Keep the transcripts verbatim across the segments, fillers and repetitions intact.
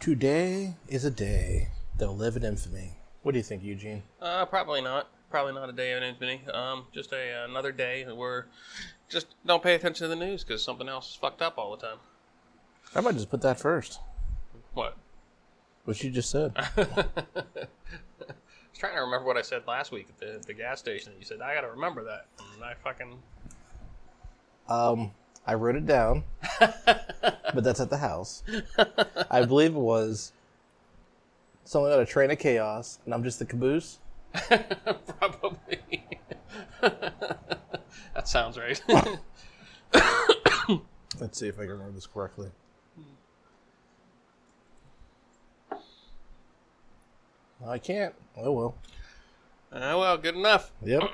Today is a day that'll live in infamy. What do you think, Eugene? Uh, probably not. Probably not a day of infamy. Um, just a another day where just don't pay attention to the news because something else is fucked up all the time. I might just put that first. What? What you just said. I was trying to remember what I said last week at the, the gas station. You said, I gotta remember that. And I fucking... Um, I wrote it down, but that's at the house. I believe it was something about a train of chaos, and I'm just the caboose. Probably. That sounds right. Let's see if I can remember this correctly. I can't. Oh, well. Oh, well, good enough. Yep.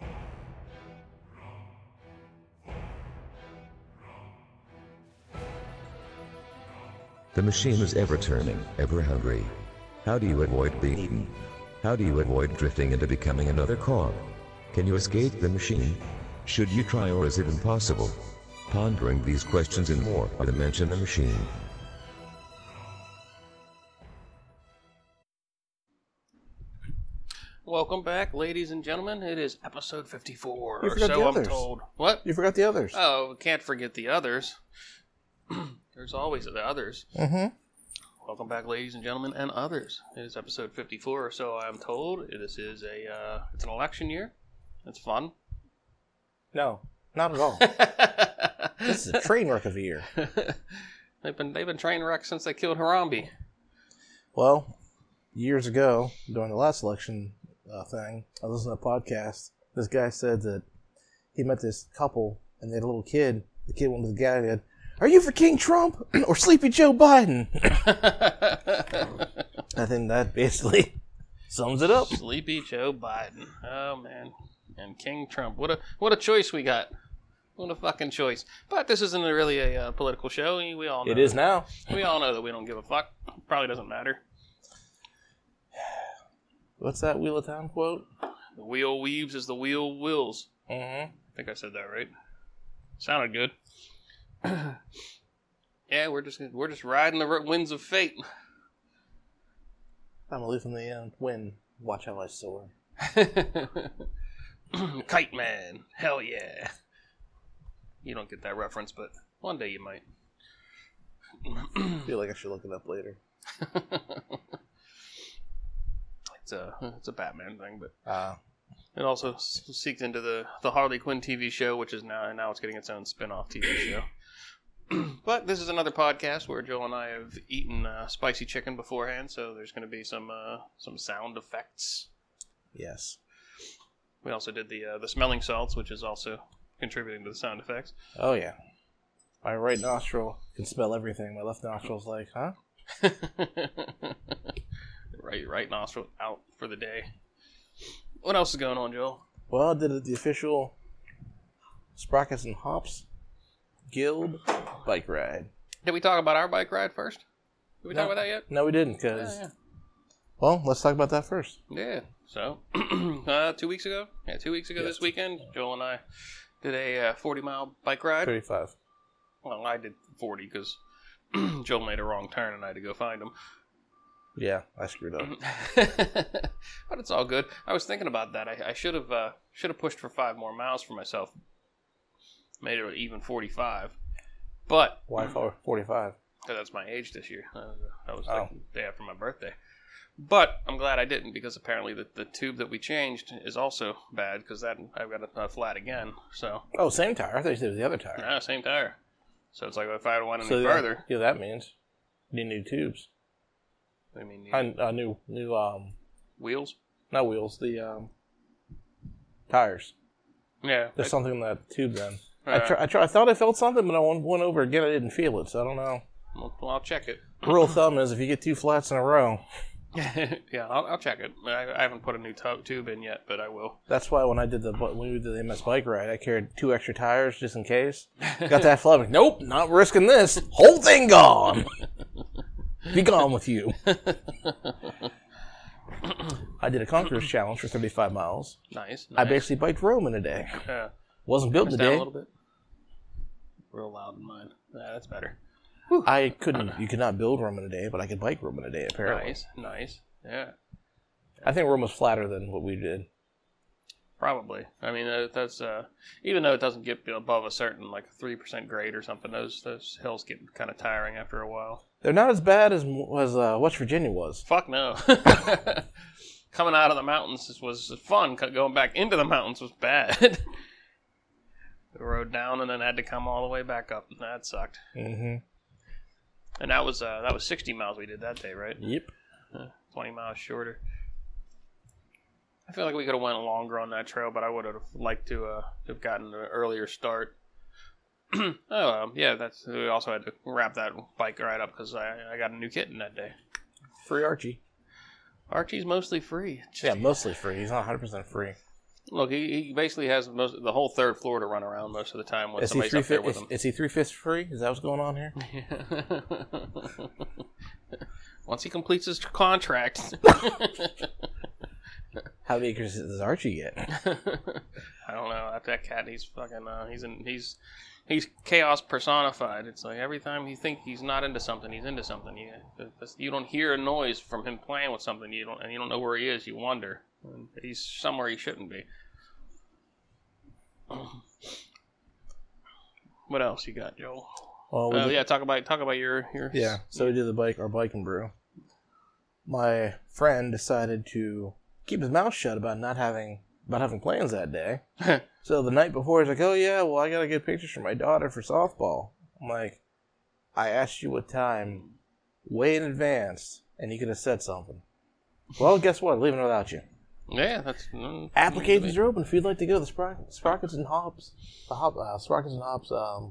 The machine is ever turning, ever hungry. How do you avoid being eaten? How do you avoid drifting into becoming another cog? Can you escape the machine? Should you try, or is it impossible? Pondering these questions and more are the Mention the Machine. Welcome back, ladies and gentlemen. It is episode fifty-four, You or forgot so the I'm others. told. What? You forgot the others. Oh, we can't forget the others. There's always the others. Mm-hmm. Welcome back, ladies and gentlemen, and others. It is episode fifty-four, or so I'm told. This is a, uh, it's an election year. It's fun. No, not at all. This is a train wreck of a year. they've been they've been train wrecks since they killed Harambe. Well, years ago, during the last election uh, thing, I listened to a podcast. This guy said that he met this couple, and they had a little kid. The kid went to the guy and said, "Are you for King Trump or Sleepy Joe Biden?" I think that basically sums it up. Sleepy Joe Biden. Oh man, and King Trump. What a what a choice we got. What a fucking choice. But this isn't really a uh, political show. We all know It is now. We all know that we don't give a fuck. Probably doesn't matter. What's that Wheel of Time quote? The wheel weaves as the wheel wills. Mm-hmm. I think I said that right. Sounded good. Yeah, we're just we're just riding the r- winds of fate. I'm aloof from the uh, wind. Watch how I soar. Kite man, hell yeah. You don't get that reference, but one day you might. I feel like I should look it up later. It's a it's a Batman thing, but Uh, it also s- seeks into the, the Harley Quinn T V show, which is now now it's getting its own spin-off T V show. But this is another podcast where Joel and I have eaten uh, spicy chicken beforehand, so there's going to be some uh, some sound effects. yes. We also did the uh, the smelling salts, which is also contributing to the sound effects. Oh, yeah. My right nostril can smell everything. My left nostril's like, huh? right, right nostril out for the day. What else is going on, Joel? Well, I did the official Sprockets and Hops Guild bike ride. Did we talk about our bike ride first? Did we No. talk about that yet? No, we didn't, because... Yeah, yeah. Well, let's talk about that first. Yeah. So, uh, two weeks ago, yeah, two weeks ago Yes. this weekend, Joel and I did a uh, forty mile bike ride. thirty-five. Well, I did forty because Joel made a wrong turn and I had to go find him. Yeah, I screwed up. But it's all good. I was thinking about that. I, I should have uh, should have pushed for five more miles for myself. Made it even forty-five. But Why forty-five? because that's my age this year. Uh, that was Oh. like the day after my birthday. But I'm glad I didn't, because apparently the, the tube that we changed is also bad, because that I've got a, a flat again. So, Oh, same tire. I thought you said it was the other tire. yeah, same tire. So it's like if I had went any So further, yeah, that means you need new tubes. I mean, you- And uh, new, new, um, wheels. not wheels, the um, tires. Yeah, There's I- something in that tube then. I, Uh, try, I, try, I thought I felt something, but I went, went over again. I didn't feel it, so I don't know. well, well, I'll check it. Rule of thumb is if you get two flats in a row, Yeah, I'll, I'll check it. I, I haven't put a new to- tube in yet, but I will. that's why when I did the when we did the M S bike ride, I carried two extra tires just in case. Got that flat. I'm like, nope, not risking this. Whole thing gone. Be gone with you. I did a Conqueror's Challenge for thirty-five miles. Nice. I nice. basically biked Rome in a day. Yeah. Wasn't built in Press a down day. a little bit. Real loud in mine. Yeah, that's better. Whew. I couldn't. You could not build Rome in a day, but I could bike Rome in a day. Apparently, Nice, nice. Yeah, I think Rome was flatter than what we did. probably. I mean, uh, that's uh, even though it doesn't get above a certain like three percent grade or something. Those those hills get kind of tiring after a while. They're not as bad as as uh, West Virginia was. Fuck no. Coming out of the mountains was fun. Going back into the mountains was bad. We rode down and then had to come all the way back up. That sucked. Mm-hmm. And that was uh, that was sixty miles we did that day, right? Yep. Uh, twenty miles shorter. I feel like we could have went longer on that trail, but I would have liked to uh, have gotten an earlier start. oh, um, yeah, that's. We also had to wrap that bike ride up because I, I got a new kitten that day. Free Archie. Archie's mostly free. Yeah, mostly free. He's not one hundred percent free. Look, he, he basically has most the whole third floor to run around most of the time when Is he somebody's three up there fi- with is, him. is he three fifths free? Is that what's going on here? Once he completes his contract. How many acres does Archie get? I don't know. That, that cat, he's fucking. Uh, he's in. He's he's chaos personified. It's like every time you think he's not into something, he's into something. You you don't hear a noise from him playing with something. You don't and you don't know where he is. You wonder. And he's somewhere he shouldn't be. What else you got, Joel? Well, Oh uh, yeah, talk about talk about your your. Yeah, so we did the bike, our bike and brew. My friend decided to keep his mouth shut about not having about having plans that day. So the night before, he's like, "Oh yeah, well I gotta get pictures for my daughter for softball." I'm like, "I asked you what time, way in advance, and you could have said something." Well, guess what? I'm leaving without you. Yeah, that's mm, Applications are open if you'd like to go to the Sprock- Sprockets and Hops, the Hop, uh, Sprockets and Hops um,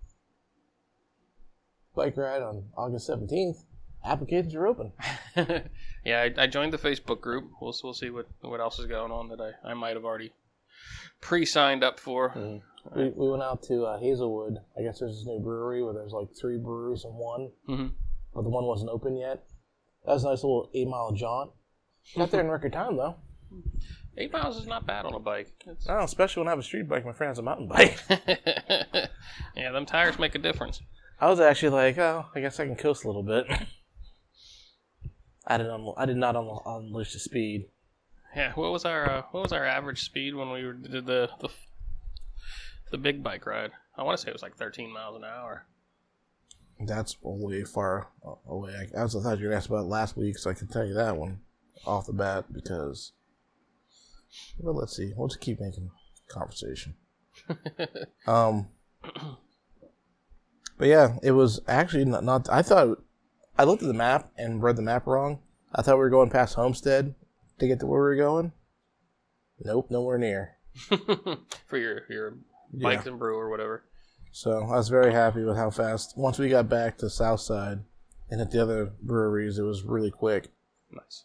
bike ride on August seventeenth. Applications are open. Yeah, I, I joined the Facebook group. We'll we'll see what, what else is going on that I, I might have already pre-signed up for. Mm-hmm. We we went out to uh, Hazelwood. I guess there's this new brewery where there's like three breweries in one, Mm-hmm. but the one wasn't open yet. That was a nice little eight mile jaunt. Got there in record time though. Eight miles is not bad on a bike. It's... Oh, especially when I have a street bike. My friend has a mountain bike. Yeah, them tires make a difference. I was actually like, oh, I guess I can coast a little bit. I didn't. Unlo- I did not unlo- unleash the speed. Yeah, what was our uh, what was our average speed when we were, did the, the the big bike ride? I want to say it was like thirteen miles an hour. That's way far away. I, I was I thought you were going to ask about it last week, so I can tell you that one off the bat because. Well, let's see. We'll just keep making conversation. um, but yeah, it was actually not, not. I thought I looked at the map and read the map wrong. I thought we were going past Homestead to get to where we were going. Nope, nowhere near. For your your bikes Yeah. and brew or whatever. So I was very happy with how fast. Once we got back to Southside and at the other breweries, it was really quick. Nice.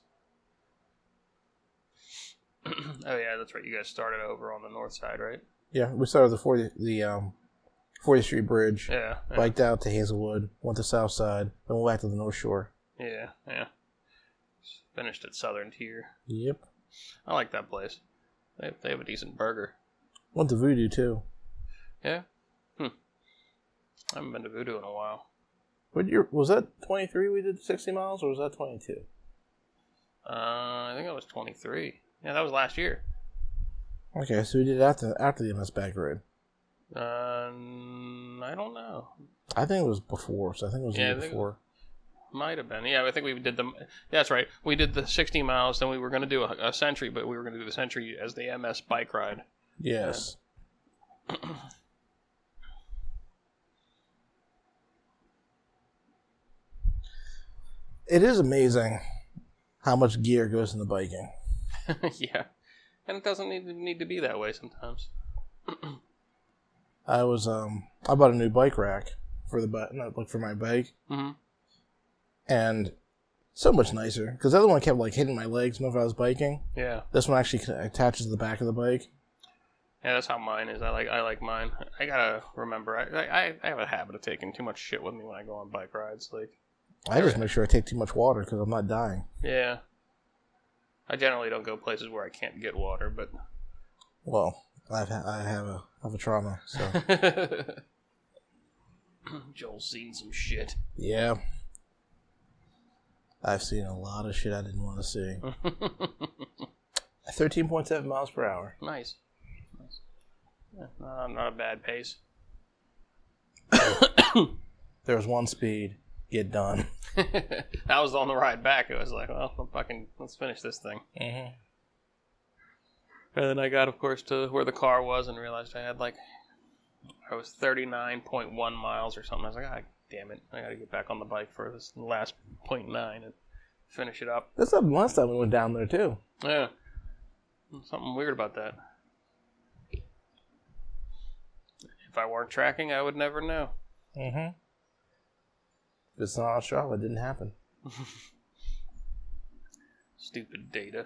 Oh yeah, that's right. You guys started over on the north side, right? Yeah, we started the forty the um fortieth Street Bridge. Yeah. yeah. Biked out to Hazelwood, went to Southside, then went back to the North Shore. Yeah, yeah. Finished at Southern Tier. Yep. I like that place. They they have a decent burger. Went to Voodoo too. Yeah. Hmm. I haven't been to Voodoo in a while. What year was that? Twenty-three. We did sixty miles, or was that twenty-two? Uh, I think it was twenty-three. Yeah, that was last year. Okay, so we did it after after the M S Back Road. Um, I don't know. I think it was before. So I think it was Yeah, the I year think- before. Might have been. Yeah, I think we did the. That's right. We did the sixty miles. Then we were going to do a, a century, but we were going to do the century as the M S bike ride. Yes. It is amazing how much gear goes into biking. Yeah, and it doesn't need to need to be that way sometimes. I was um I bought a new bike rack for the bike, not like for my bike, Mm-hmm. and so much nicer because the other one kept like hitting my legs whenever I was biking. Yeah, This one actually attaches to the back of the bike. yeah, that's how mine is. I like I like mine. I gotta remember. I I, I have a habit of taking too much shit with me when I go on bike rides. Like, I just make sure I take too much water because I'm not dying. yeah, I generally don't go places where I can't get water, but Well, I've ha- I have a I have a trauma, so Joel's seen some shit. Yeah. I've seen a lot of shit I didn't want to see. thirteen point seven miles per hour. Nice. Nice. Yeah, not, not a bad pace. There was one speed. Get done. I was on the ride back. It was like, well, fucking, let's finish this thing. Mm-hmm. And then I got, of course, to where the car was and realized I had like, I was thirty-nine point one miles or something. I was like, ah, damn it. I got to get back on the bike for this last point nine and finish it up. That's happened last time we went down there, too. Yeah. Something weird about that. If I weren't tracking, I would never know. Mm-hmm. If it's not on Strava, it didn't happen. Stupid data.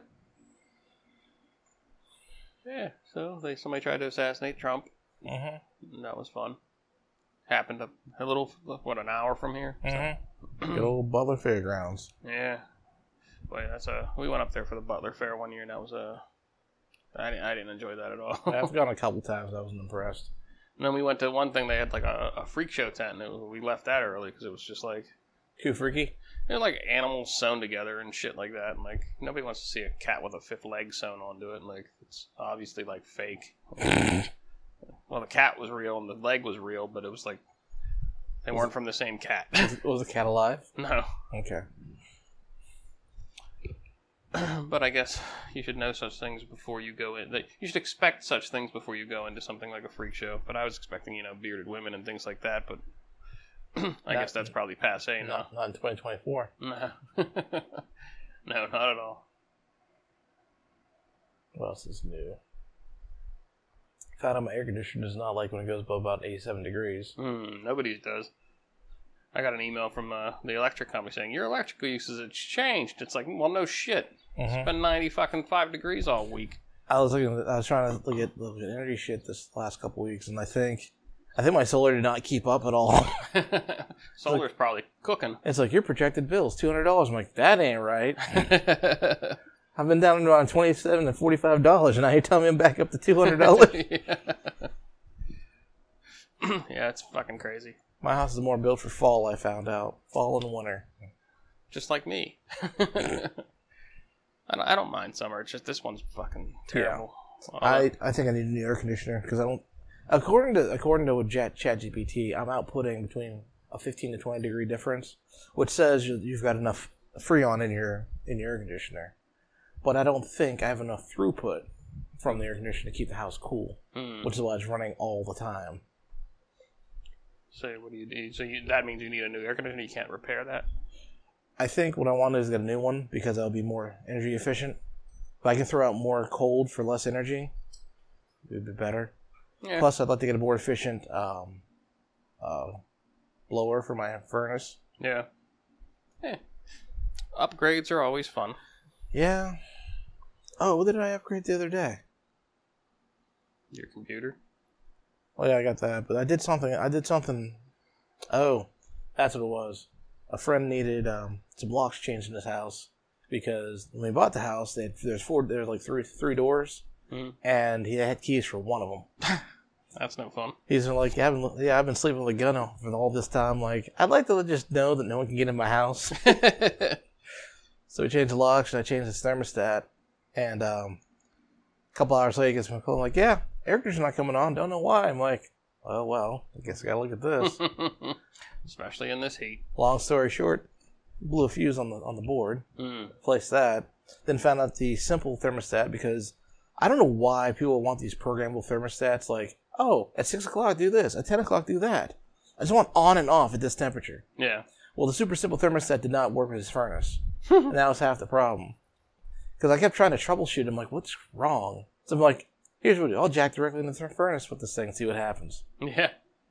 Yeah, so they somebody tried to assassinate Trump. Mm-hmm. That was fun. Happened a, a little, what, an hour from here? Mm-hmm. Good old Butler Fairgrounds. Yeah. Boy, that's a. We went up there for the Butler Fair one year, and that was a. I didn't, I didn't enjoy that at all. I've gone a couple times. I wasn't impressed. And then we went to one thing. They had like a, a freak show tent, and it was, we left that early because it was just like too freaky. They're like animals sewn together and shit like that. And like nobody wants to see a cat with a fifth leg sewn onto it. And like it's obviously like fake. Well, the cat was real and the leg was real, but it was like they weren't from the same cat. Was the cat alive? No. Okay. But I guess you should know such things before you go in. You should expect such things before you go into something like a freak show. But I was expecting, you know, bearded women and things like that. But I not, guess that's probably passe now. Not, not in twenty twenty-four. No. No, not at all. What else is new? Found out my air conditioner does not like when it goes above about eighty-seven degrees. Mm, nobody's does. I got an email from uh, the electric company saying, your electrical usage has changed. It's like, well, no shit. Mm-hmm. It's been ninety fucking five degrees all week. I was looking. I was trying to look at, look at energy shit this last couple weeks, and I think, I think my solar did not keep up at all. Solar's like, probably cooking. It's like your projected bill is two hundred dollars. I'm like, that ain't right. I've been down around twenty-seven to forty-five dollars, and now you're telling me I'm back up to two hundred dollars. Yeah. Yeah, it's fucking crazy. My house is more built for fall. I found out fall and winter. Just like me. I, don't, I don't mind summer. It's just this one's fucking terrible. Yeah. I, I think I need a new air conditioner because I don't. According to according to Chat ChatGPT, I'm outputting between a fifteen to twenty degree difference, which says you, you've got enough Freon in your in your air conditioner. But I don't think I have enough throughput from the air conditioner to keep the house cool, mm. which is why it's running all the time. So what do you do? So you, that means you need a new air conditioner. You can't repair that. I think what I want is to get a new one because that'll be more energy efficient. If I can throw out more cold for less energy, it would be better. Yeah. Plus, I'd like to get a more efficient um, uh, blower for my furnace. Yeah. Yeah. Upgrades are always fun. Yeah. Oh, what did I upgrade the other day? Your computer? Oh yeah, I got that. But I did something. I did something. Oh, that's what it was. A friend needed um, some locks changed in his house because when we bought the house, they had, there's four. There's like three three doors, mm-hmm. and he had keys for one of them. That's no fun. He's like, yeah, I've been, yeah, I've been sleeping with a gun for all this time. Like, I'd like to just know that no one can get in my house. So we changed the locks, and I changed his thermostat. And um, a couple hours later, he gets my call. I'm like, yeah, air conditioner's not coming on. Don't know why. I'm like, oh, well, I guess I gotta look at this. Especially in this heat. Long story short, blew a fuse on the on the board. Mm. Placed that. Then found out the simple thermostat because I don't know why people want these programmable thermostats. Like, oh, at six o'clock do this. At ten o'clock do that. I just want on and off at this temperature. Yeah. Well, the super simple thermostat did not work with his furnace. And that was half the problem. Because I kept trying to troubleshoot. I'm like, what's wrong? So I'm like, here's what I'll jack directly in the th- furnace with this thing and see what happens. Yeah.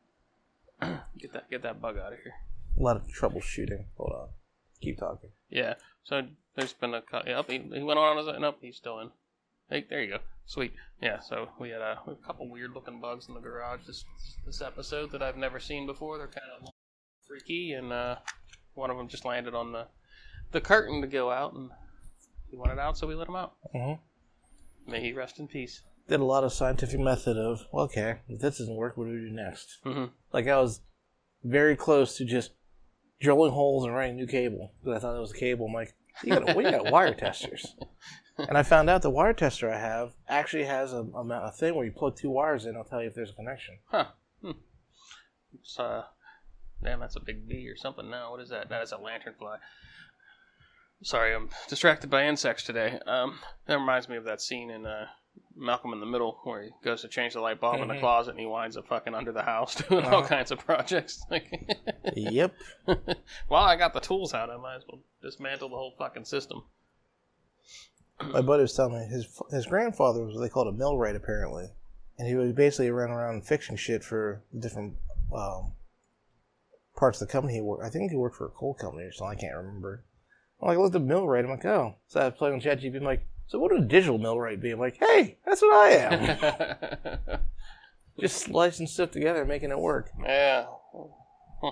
Get that get that bug out of here. A lot of troubleshooting. Hold on. Keep talking. Yeah. So there's been a... Yep, he, he went on as a... Nope, he's still in. Hey, there you go. Sweet. Yeah, so we had a, a couple weird-looking bugs in the garage this this episode that I've never seen before. They're kind of freaky, and uh, one of them just landed on the, the curtain to go out, and he wanted out, so we let him out. Mm-hmm. May he rest in peace. Did a lot of scientific method of, well, okay, if this doesn't work, what do we do next? Mm-hmm. Like I was very close to just drilling holes and running new cable. Because I thought it was a cable. I'm like, you got, we got wire testers. And I found out the wire tester I have actually has a, a, a thing where you plug two wires in. It'll tell you if there's a connection. Huh. Hmm. It's, uh, damn, that's a big bee or something now. What is that? That is a lanternfly. Sorry, I'm distracted by insects today. Um, that reminds me of that scene in uh, Malcolm in the Middle where he goes to change the light bulb mm-hmm. in the closet and he winds up fucking under the house doing uh-huh. all kinds of projects. Yep. Well, I got the tools out. I might as well dismantle the whole fucking system. My buddy was telling me his his grandfather was what they called a millwright apparently, and he was basically ran around fixing shit for different um, parts of the company he worked. I think he worked for a coal company or something. I can't remember. I'm like, I looked at millwright. I'm like, oh. So I was playing on ChatGPT. I'm like, so what would a digital millwright be? I'm like, hey, that's what I am. Just slicing stuff together and making it work. Yeah. Huh.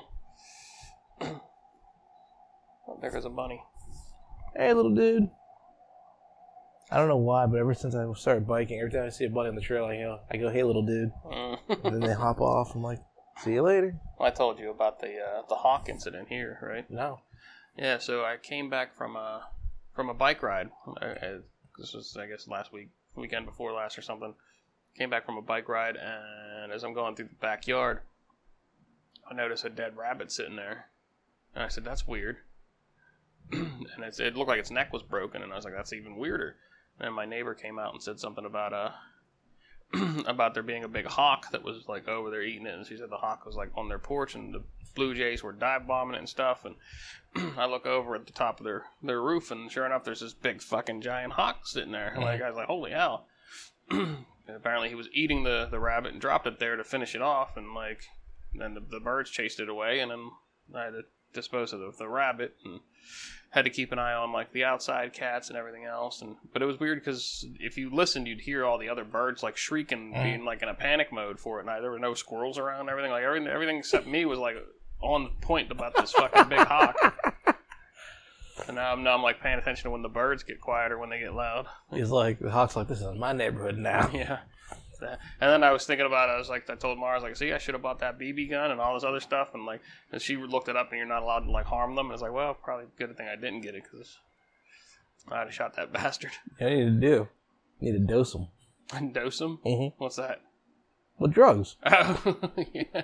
Oh, there goes a bunny. Hey, little dude. I don't know why, but ever since I started biking, every time I see a bunny on the trail, I go, I go, hey, little dude. Mm. And then they hop off. I'm like, see you later. Well, I told you about the uh, the hawk incident here, right? No. Yeah, so I came back from a from a bike ride. I, I, this was, I guess, last week, weekend before last or something. Came back from a bike ride, and as I'm going through the backyard, I noticed a dead rabbit sitting there. And I said, that's weird. And it's, it looked like its neck was broken, and I was like, that's even weirder. And my neighbor came out and said something about uh about there being a big hawk that was like over there eating it, and she said the hawk was like on their porch and the blue jays were dive bombing it and stuff. And I look over at the top of their, their roof, and sure enough, there's this big fucking giant hawk sitting there. And like I was like, holy hell! And apparently, he was eating the, the rabbit and dropped it there to finish it off, and like then the, the birds chased it away, and then I had to dispose of the, the rabbit and had to keep an eye on like the outside cats and everything else. And but it was weird because if you listened, you'd hear all the other birds like shrieking, mm. being like in a panic mode for it. And I, there were no squirrels around and everything. Like everything, everything except me was like on point about this fucking big hawk. And now I'm, now I'm like paying attention to when the birds get quieter when they get loud. He's like, the hawk's like, this is my neighborhood now. Yeah. And then I was thinking about it. I was like, I told Mara, I was like, see, I should have bought that B B gun and all this other stuff. And like, and she looked it up, and you're not allowed to like harm them. And I was like, well, probably a good thing I didn't get it because I'd have shot that bastard. Yeah, you need to do. You need to dose them. And dose them? Mm-hmm. What's that? With drugs. Oh, yeah.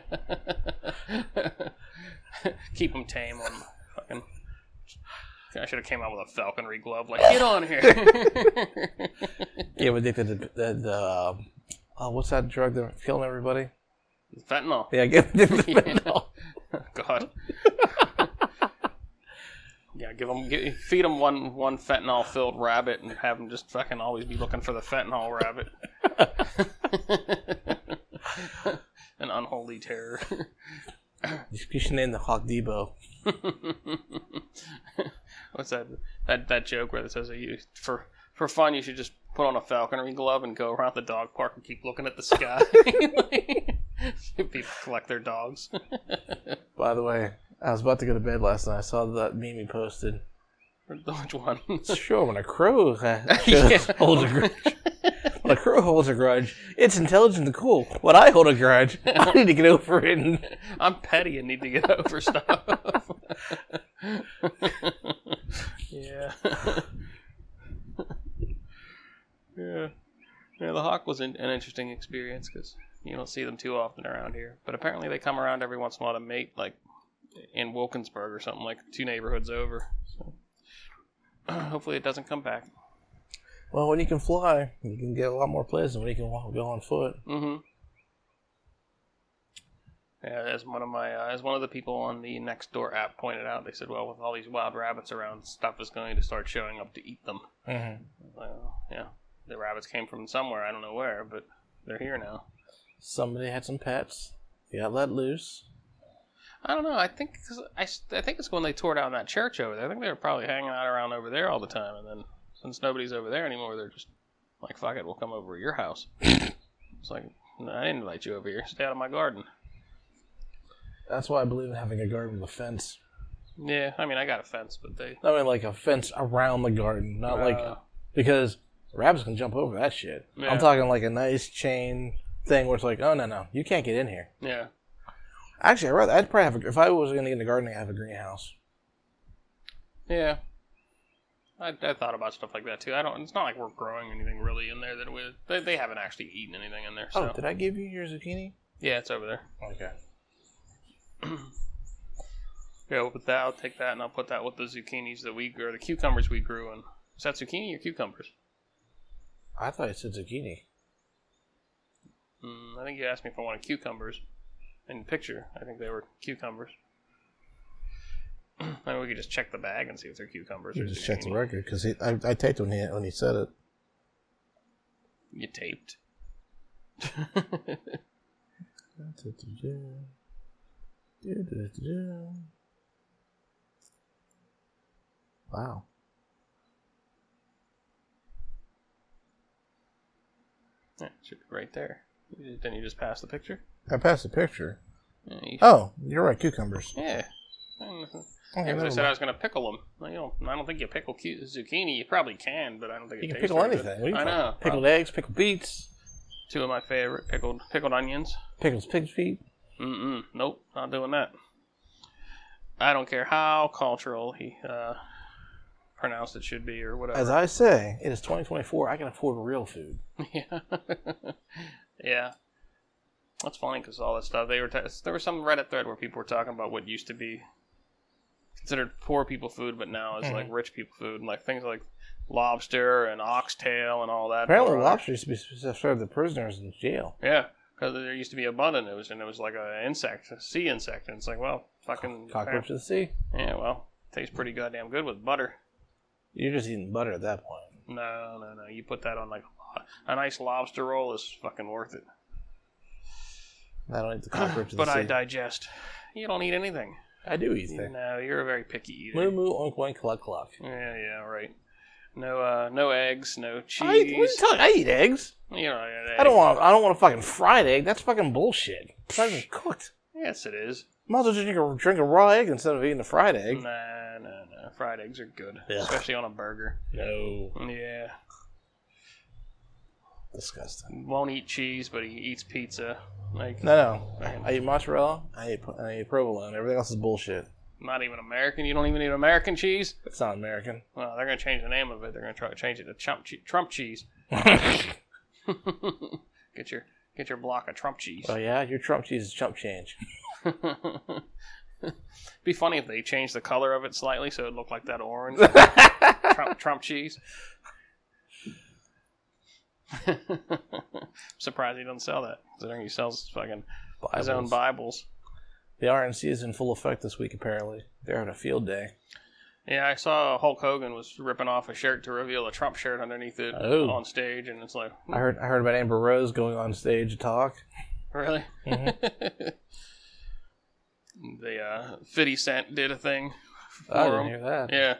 Keep them tame on fucking. I should have came out with a falconry glove. Like, get on here. Yeah, but they did the the. the uh, Oh, what's that drug that's killing everybody? Fentanyl. Yeah, give them the fentanyl. God. Yeah, give them, give, feed them one one fentanyl filled rabbit and have them just fucking always be looking for the fentanyl rabbit. An unholy terror. You should name the hawk Debo. What's that? That that joke where it says that you for. For fun, you should just put on a falconry glove and go around the dog park and keep looking at the sky. People collect their dogs. By the way, I was about to go to bed last night. I saw that meme you posted. Which one? Sure, when a crow uh, yeah. holds a grudge. When a crow holds a grudge, it's intelligent and cool. When I hold a grudge, I need to get over it. And... I'm petty and need to get over stuff. Yeah. Yeah, yeah. The hawk was an, an interesting experience because you don't see them too often around here. But apparently, they come around every once in a while to mate, like in Wilkinsburg or something, like two neighborhoods over. So hopefully, it doesn't come back. Well, when you can fly, you can get a lot more places than when you can walk, go on foot. Mm-hmm. Yeah, as one of my, uh, as one of the people on the Nextdoor app pointed out, they said, "Well, with all these wild rabbits around, stuff is going to start showing up to eat them." Mm-hmm. Well, yeah. The rabbits came from somewhere, I don't know where, but they're here now. Somebody had some pets. They got let loose. I don't know. I think cause I, I think it's when they tore down that church over there. I think they were probably hanging out around over there all the time, and then since nobody's over there anymore, they're just like, fuck it, we'll come over to your house. It's like, no, I didn't invite you over here. Stay out of my garden. That's why I believe in having a garden with a fence. Yeah, I mean, I got a fence, but they... I mean, like a fence around the garden, not uh, like... Because... rabbits can jump over that shit. Yeah. I'm talking like a nice chain thing where it's like, oh, no, no, you can't get in here. Yeah. Actually, I'd rather, I'd probably have a, if I was going to get into gardening, I'd have a greenhouse. Yeah. I, I thought about stuff like that too. I don't. It's not like we're growing anything really in there that we. They, they haven't actually eaten anything in there. So. Oh, did I give you your zucchini? Yeah, it's over there. Okay. Yeah, we'll put that. I'll take that and I'll put that with the zucchinis that we grew, or the cucumbers we grew. And is that zucchini or cucumbers? I thought it said zucchini. Mm, I think you asked me if I wanted cucumbers. In the picture, I think they were cucumbers. Maybe we could just check the bag and see if they're cucumbers. You or just zucchini. check the record because I, I taped when he when he said it. You taped. Wow. Yeah, it should be right there. Didn't you just pass the picture? I passed the picture. Yeah. You Oh, you're right. Cucumbers. yeah. Okay, Yeah, 'cause I never said I mind. was going to pickle them. Well, you know, I don't think you pickle cu- zucchini. You probably can, but I don't think it You can tastes pickle very good. anything. What are you I talking- know. Pickled Well, eggs, pickled beets, two of my favorite pickled pickled onions. pickles pig's feet. Mm-mm. Nope, not doing that. I don't care how cultural he uh, pronounced it should be or whatever. As I say, it is twenty twenty-four. I can afford real food. Yeah. Yeah. That's funny because all that stuff, they were t- there was some Reddit thread where people were talking about what used to be considered poor people food, but now is Mhm. like rich people food, and like things like lobster and oxtail and all that. Apparently, Or- lobster used to be served to prisoners in jail. Yeah, because there used to be abundant. It was and it was like a insect, a sea insect, and it's like, well, fucking Cockroach of the sea. Yeah, well, tastes pretty goddamn good with butter. You're just eating butter at that point. No, no, no. You put that on like a nice lobster roll is fucking worth it. I don't eat the cockroach of But the sea. I digest. You don't eat anything. I do eat things. No, you're a very picky eater. Moo moo, oink oink, cluck cluck. Yeah, yeah, right. No, uh, no eggs, no cheese. I eat, what are you talking? I eat eggs. You know, I don't want. I don't want a fucking fried egg. That's fucking bullshit. It's not even cooked. Yes, it is. Might as well just drink a, drink a raw egg instead of eating a fried egg. Nah, no, no. Fried eggs are good, Yeah. especially on a burger. No. Yeah. Disgusting. Won't eat cheese, but he eats pizza. Like, No, no. I eat mozzarella. I eat. I eat provolone. Everything else is bullshit. not even American. You don't even eat American cheese. It's not American. Well, they're gonna change the name of it. They're gonna try to change it to Trump che- Trump cheese. Get your get your block of Trump cheese. Oh yeah, your Trump cheese is chump change. Be funny if they changed the color of it slightly so it looked like that orange Trump Trump cheese. Surprised he doesn't sell that. Considering he sells fucking his own Bibles. The R N C is in full effect this week. Apparently, they're having a field day. Yeah, I saw Hulk Hogan was ripping off a shirt to reveal a Trump shirt underneath it Oh. on stage, and it's like, I heard. I heard about Amber Rose going on stage to talk. really? Mm-hmm. The uh, fifty Cent did a thing for I didn't him. hear that. Yeah.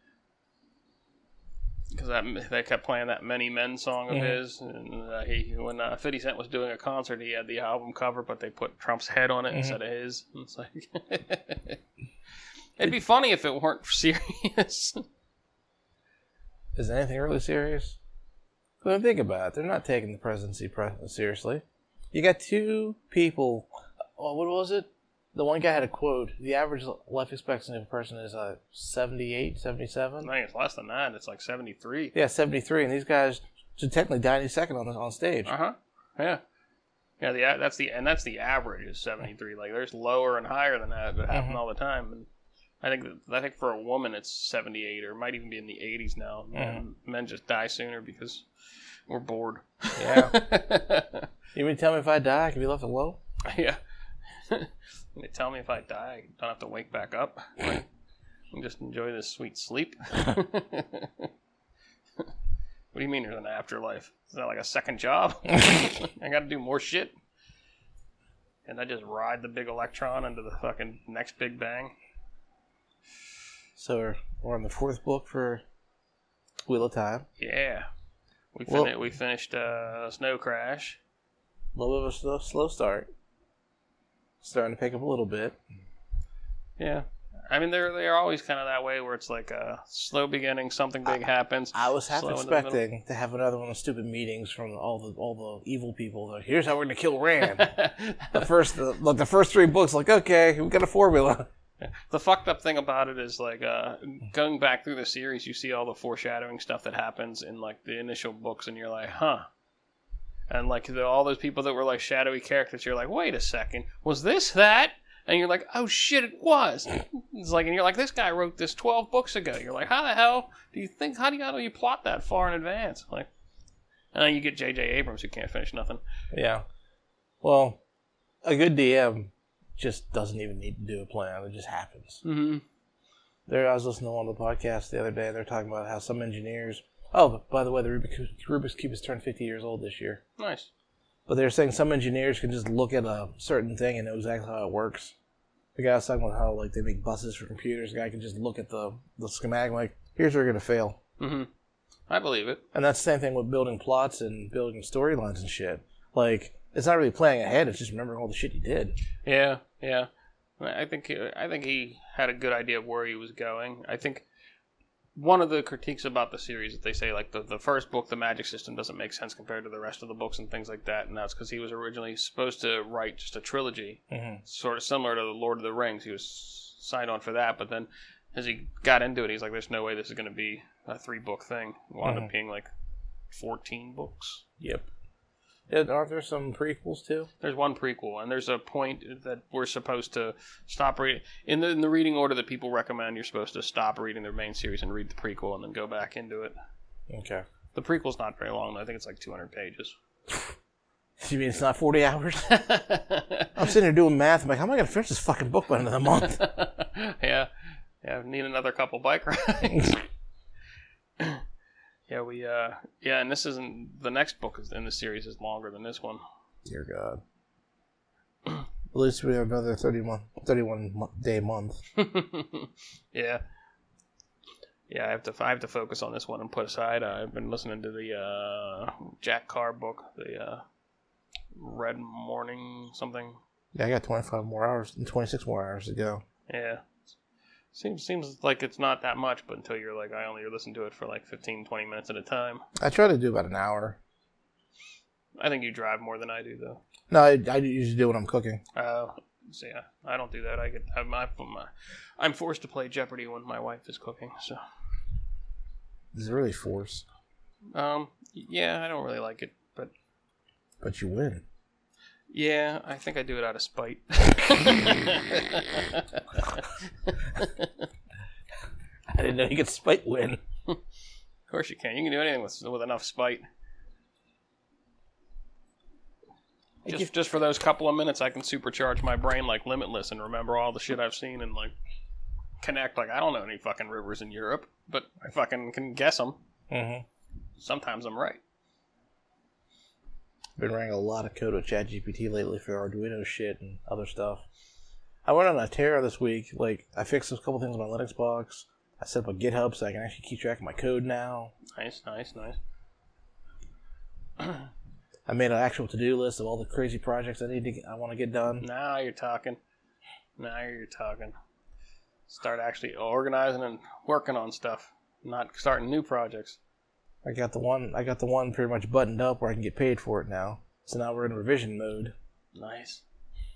Because that they kept playing that Many Men song of Mhm. his, and uh, he when uh, fifty Cent was doing a concert, he had the album cover, but they put Trump's head on it Mhm. instead of his. And it's like, it'd be funny if it weren't serious. Is anything really serious? But think about it. They're not taking the presidency pre- seriously. You got two people. Oh, what was it? The one guy had a quote. The average life expectancy of a person is uh, seventy-eight, seventy-seven. I think it's less than that. It's like seventy-three. Yeah, seventy-three. And these guys should technically die any second on, on stage. Uh huh. Yeah. Yeah. The a- that's the and that's the average is seventy-three. Like there's lower and higher than that that happen Mhm. all the time. And I think that, I think for a woman it's seventy-eight or it might even be in the eighties now. And men just die sooner because we're bored. Yeah. You mean tell me if I die, I can be left alone? Yeah. They tell me if I die, I don't have to wake back up. I can just enjoy this sweet sleep. What do you mean there's an afterlife? Is that like a second job? I gotta do more shit? And I just ride the big electron into the fucking next big bang? So we're, we're on the fourth book for Wheel of Time. Yeah. We, Well- fin- we finished uh, Snow Crash. A little bit of a slow, slow start. Starting to pick up a little bit. Yeah. I mean, they're they're always kind of that way where it's like a slow beginning, something big I, happens. I was half slow expecting to have another one of the stupid meetings from all the all the evil people. Like, here's how we're gonna kill Rand. the first the, like the first three books, like okay, we got a formula. The fucked up thing about it is like uh, going back through the series, you see all the foreshadowing stuff that happens in like the initial books, and you're like, huh. And like the, all those people that were like shadowy characters, you're like, wait a second, was this that? And you're like, oh shit, it was. It's like, and you're like, this guy wrote this twelve books ago. You're like, how the hell do you think? How do you how do you plot that far in advance? Like, and then you get J J Abrams who can't finish nothing. Yeah. Well, a good D M just doesn't even need to do a plan. It just happens. Mm-hmm. There, I was listening to one of the podcasts the other day. They're talking about how some engineers. Oh, by the way, the Rubik's, Rubik's Cube has turned fifty years old this year. Nice. But they're saying some engineers can just look at a certain thing and know exactly how it works. The guy was talking about how like they make buses for computers. The guy can just look at the, the schematic like, here's where you're going to fail. Mm-hmm. I believe it. And that's the same thing with building plots and building storylines and shit. Like, it's not really planning ahead. It's just remembering all the shit you did. Yeah, yeah. I think I think he had a good idea of where he was going. I think one of the critiques about the series that they say, like, the, the first book, the magic system doesn't make sense compared to the rest of the books and things like that, and that's because he was originally supposed to write just a trilogy, mm-hmm. sort of similar to the Lord of the Rings. He was signed on for that, but then as he got into it, he's like, there's no way this is going to be a three-book thing. It wound mm-hmm. up being, like, fourteen books. Yep. Yeah, aren't there some prequels, too? There's one prequel, and there's a point that we're supposed to stop reading. In the, in the reading order that people recommend, you're supposed to stop reading their main series and read the prequel and then go back into it. Okay. The prequel's not very long, though. I think it's like two hundred pages. You mean it's not forty hours? I'm sitting here doing math. I'm like, how am I going to finish this fucking book by the end of the month? yeah. Yeah, I need another couple bike rides. Yeah, we, uh, yeah, and this isn't, the next book in the series is longer than this one. Dear God. At least we have another thirty-one, thirty-one day month. Yeah. Yeah, I have to, I have to focus on this one and put aside, uh, I've been listening to the, uh, Jack Carr book, the, uh, Red Morning something. Yeah, I got twenty-five more hours and twenty-six more hours to go. Yeah. Seems seems like it's not that much, but until you're like, I only listen to it for like fifteen, twenty minutes at a time. I try to do about an hour. I think you drive more than I do, though. No, I, I usually do when I'm cooking. Oh, uh, so yeah, I don't do that. I get, I'm, I'm, I'm forced to play Jeopardy when my wife is cooking, so. Is it really forced? Um, yeah, I don't really like it, but. But you win. Yeah, I think I do it out of spite. I didn't know you could spite win. Of course you can. You can do anything with with enough spite. Just, you... just for those couple of minutes, I can supercharge my brain like Limitless and remember all the shit I've seen and like connect. Like, I don't know any fucking rivers in Europe, but I fucking can guess them. Mm-hmm. Sometimes I'm right. Been running a lot of code with ChatGPT lately for Arduino shit and other stuff. I went on a tear this week. Like, I fixed a couple things on my Linux box. I set up a GitHub so I can actually keep track of my code now. Nice, nice, nice. I made an actual to-do list of all the crazy projects I need to get, I want to get done. Now you're talking. Now you're talking. Start actually organizing and working on stuff, not starting new projects. I got the one. I got the one pretty much buttoned up where I can get paid for it now. So now we're in revision mode. Nice.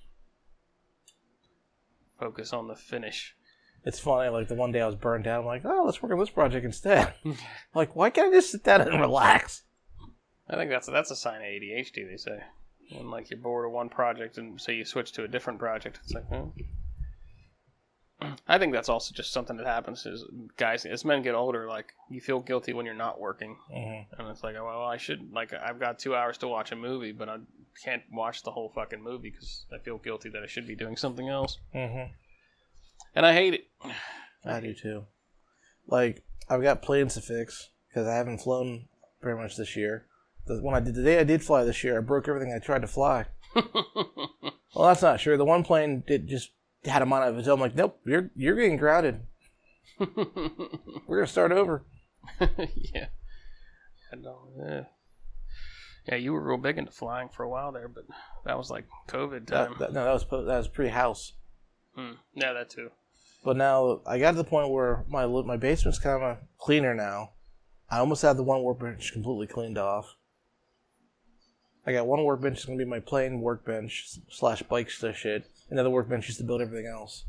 Focus on the finish. It's funny. Like the one day I was burned out. I'm like, oh, let's work on this project instead. Like, why can't I just sit down and relax? I think that's that's a sign of A D H D. They say when like you're bored of one project and say you switch to a different project, it's like, oh. I think that's also just something that happens is guys, as men get older, like you feel guilty when you're not working, mm-hmm. and it's like, oh, well, I should like I've got two hours to watch a movie, but I can't watch the whole fucking movie because I feel guilty that I should be doing something else, mm-hmm. and I hate it. I do too. Like I've got planes to fix because I haven't flown very much this year. The, when I did the day I did fly this year, I broke everything I tried to fly. Well, that's not true. The one plane did just. Had him on it. I'm like, nope, you're you're getting grounded. We're gonna start over. Yeah, I know. Yeah. Yeah, you were real big into flying for a while there, but that was like COVID time. That, that, no, that was that was pre-house. Hmm. Yeah, that too. But now I got to the point where my my basement's kind of cleaner now. I almost have the one workbench completely cleaned off. I got one workbench that's going to be my plain workbench slash bike shit. Another workbench is to build everything else.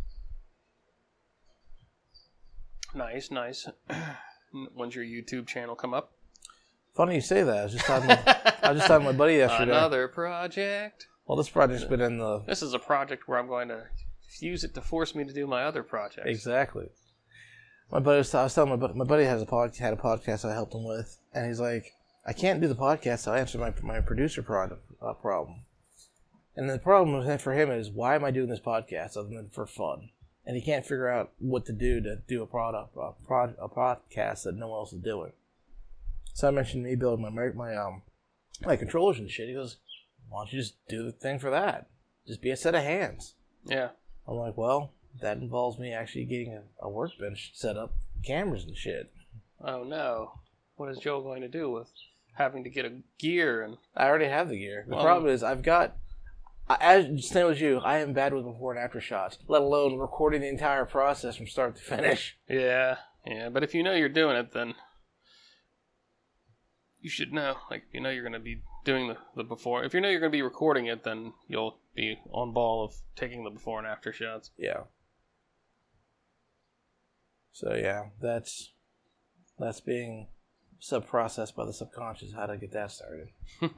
Nice, nice. When's your YouTube channel come up? Funny you say that. I was just talking. I was just talking to my buddy yesterday. Another project. Well, this project's been in the. This is a project where I'm going to use it to force me to do my other projects. Exactly. My buddy was, I was telling my buddy, my buddy has a pod, had a podcast I helped him with, and he's like, I can't do the podcast, so I answered my my producer product, uh, problem. And the problem for him is, why am I doing this podcast other than for fun? And he can't figure out what to do to do a product, a, prod, a podcast that no one else is doing. So I mentioned me building my my um my controllers and shit. He goes, why don't you just do the thing for that? Just be a set of hands. Yeah. I'm like, well, that involves me actually getting a, a workbench set up, cameras and shit. Oh no. What is Joe going to do with having to get a gear? And I already have the gear. The well, problem is I've got, I, as same as you, I am bad with before and after shots, let alone recording the entire process from start to finish. Yeah, yeah. But if you know you're doing it, then you should know. Like, if you know you're going to be doing the, the before. If you know you're going to be recording it, then you'll be on ball of taking the before and after shots. Yeah. So yeah, that's that's being sub-processed by the subconscious. How to get that started? You're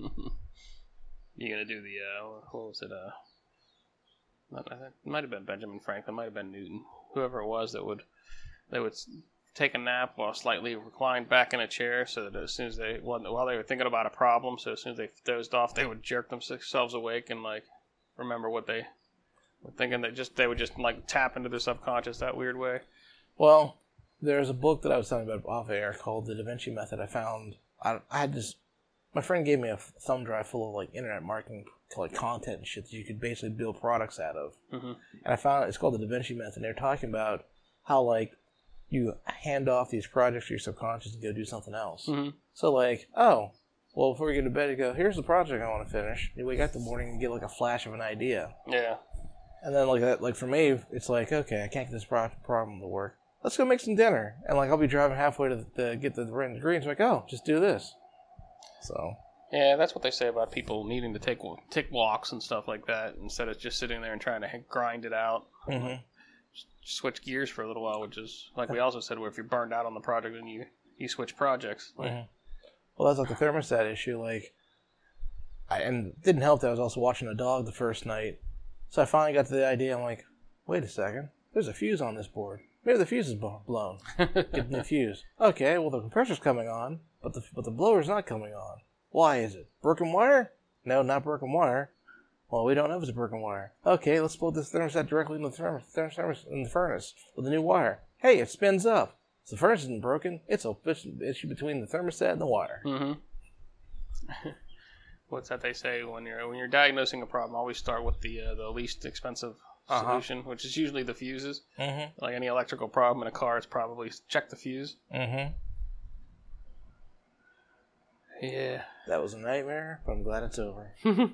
gonna do the uh, what was it? Uh, not, I think it might have been Benjamin Franklin, might have been Newton, whoever it was that would they would take a nap while slightly reclined back in a chair, so that as soon as they while they were thinking about a problem, so as soon as they dozed off, they would jerk themselves awake and like remember what they were thinking. That just they would just like tap into their subconscious that weird way. Well, there's a book that I was telling you about off air called The Da Vinci Method. I found I, I had this. My friend gave me a thumb drive full of like internet marketing, like content and shit that you could basically build products out of. Mm-hmm. And I found it's called the Da Vinci Method. And they're talking about how like you hand off these projects to your subconscious and go do something else. Mm-hmm. So like, oh, well, before you go to bed, you go, here's the project I want to finish. You wake up in the morning and get like a flash of an idea. Yeah. And then like that, like for me, it's like, okay, I can't get this pro- problem to work. Let's go make some dinner. And like I'll be driving halfway to, the, to get the greens. Like, oh, just do this. So yeah, that's what they say about people needing to take take walks and stuff like that instead of just sitting there and trying to grind it out. Mm-hmm. Switch gears for a little while, which is like we also said, where if you're burned out on the project, then you you switch projects. Mm-hmm. Well, that's like the thermostat issue. Like, I, and it didn't help that I was also watching a dog the first night, so I finally got to the idea. I'm like, wait a second, there's a fuse on this board. Maybe the fuse is blown. Get the fuse. Okay, well the compressor's coming on, but the but the blower's not coming on. Why is it? Broken wire? No, not broken wire. Well, we don't know if it's a broken wire. Okay, let's plug this thermostat directly into the thermos, thermos in the furnace with a new wire. Hey, it spins up. So the furnace isn't broken. It's a issue between the thermostat and the wire. Mm-hmm. What's that they say when you're when you're diagnosing a problem? Always start with the uh, the least expensive uh-huh. solution, which is usually the fuses. Mm-hmm. Like any electrical problem in a car, it's probably check the fuse. Mm-hmm. Yeah. That was a nightmare, but I'm glad it's over.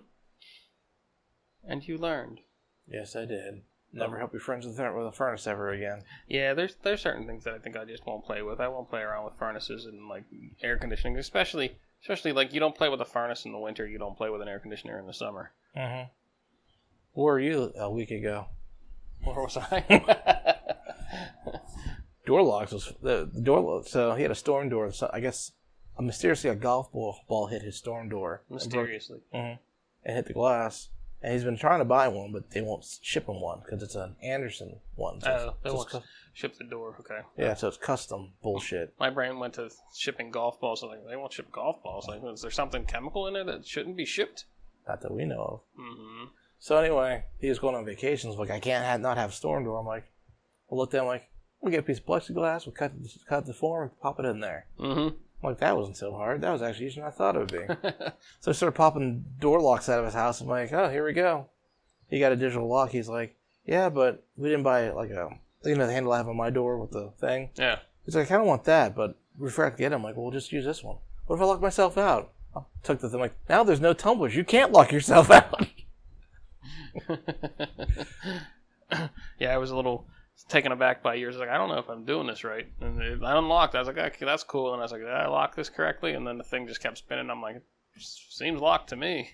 And you learned. Yes, I did. Never help your friends with a furnace ever again. Yeah, there's there's certain things that I think I just won't play with. I won't play around with furnaces and like air conditioning, especially especially like you don't play with a furnace in the winter. You don't play with an air conditioner in the summer. Mm-hmm. Where were you a week ago? Where was I? Door locks was the, the door. So he had a storm door. So I guess uh, mysteriously a golf ball ball hit his storm door. Mysteriously. And, broke, mm-hmm, and hit the glass. And he's been trying to buy one, but they won't ship him one because it's an Anderson one. So oh, they won't cu- ship the door. Okay. Yeah, so it's custom bullshit. My brain went to shipping golf balls. I'm like, they won't ship golf balls. Like, is there something chemical in it that shouldn't be shipped? Not that we know of. Mm-hmm. So anyway, he was going on vacations. Like, I can't have, not have a storm door. I'm like, we'll look down. I'm like, we'll get a piece of plexiglass. We'll cut cut the form and pop it in there. Mm-hmm. I'm like, that wasn't so hard. That was actually easier than I thought it would be. So I started popping door locks out of his house. I'm like, oh, here we go. He got a digital lock. He's like, yeah, but we didn't buy like a, you know, the handle I have on my door with the thing. Yeah. He's like, I kind of want that, but we forgot to get it. I'm like, well, we'll just use this one. What if I lock myself out? I took the thing. I'm like, now there's no tumblers. You can't lock yourself out. Yeah, I was a little taken aback by years. Like, I don't know if I'm doing this right. And it, I unlocked. I was like, okay, that's cool. And I was like, did I lock this correctly? And then the thing just kept spinning. I'm like, it seems locked to me.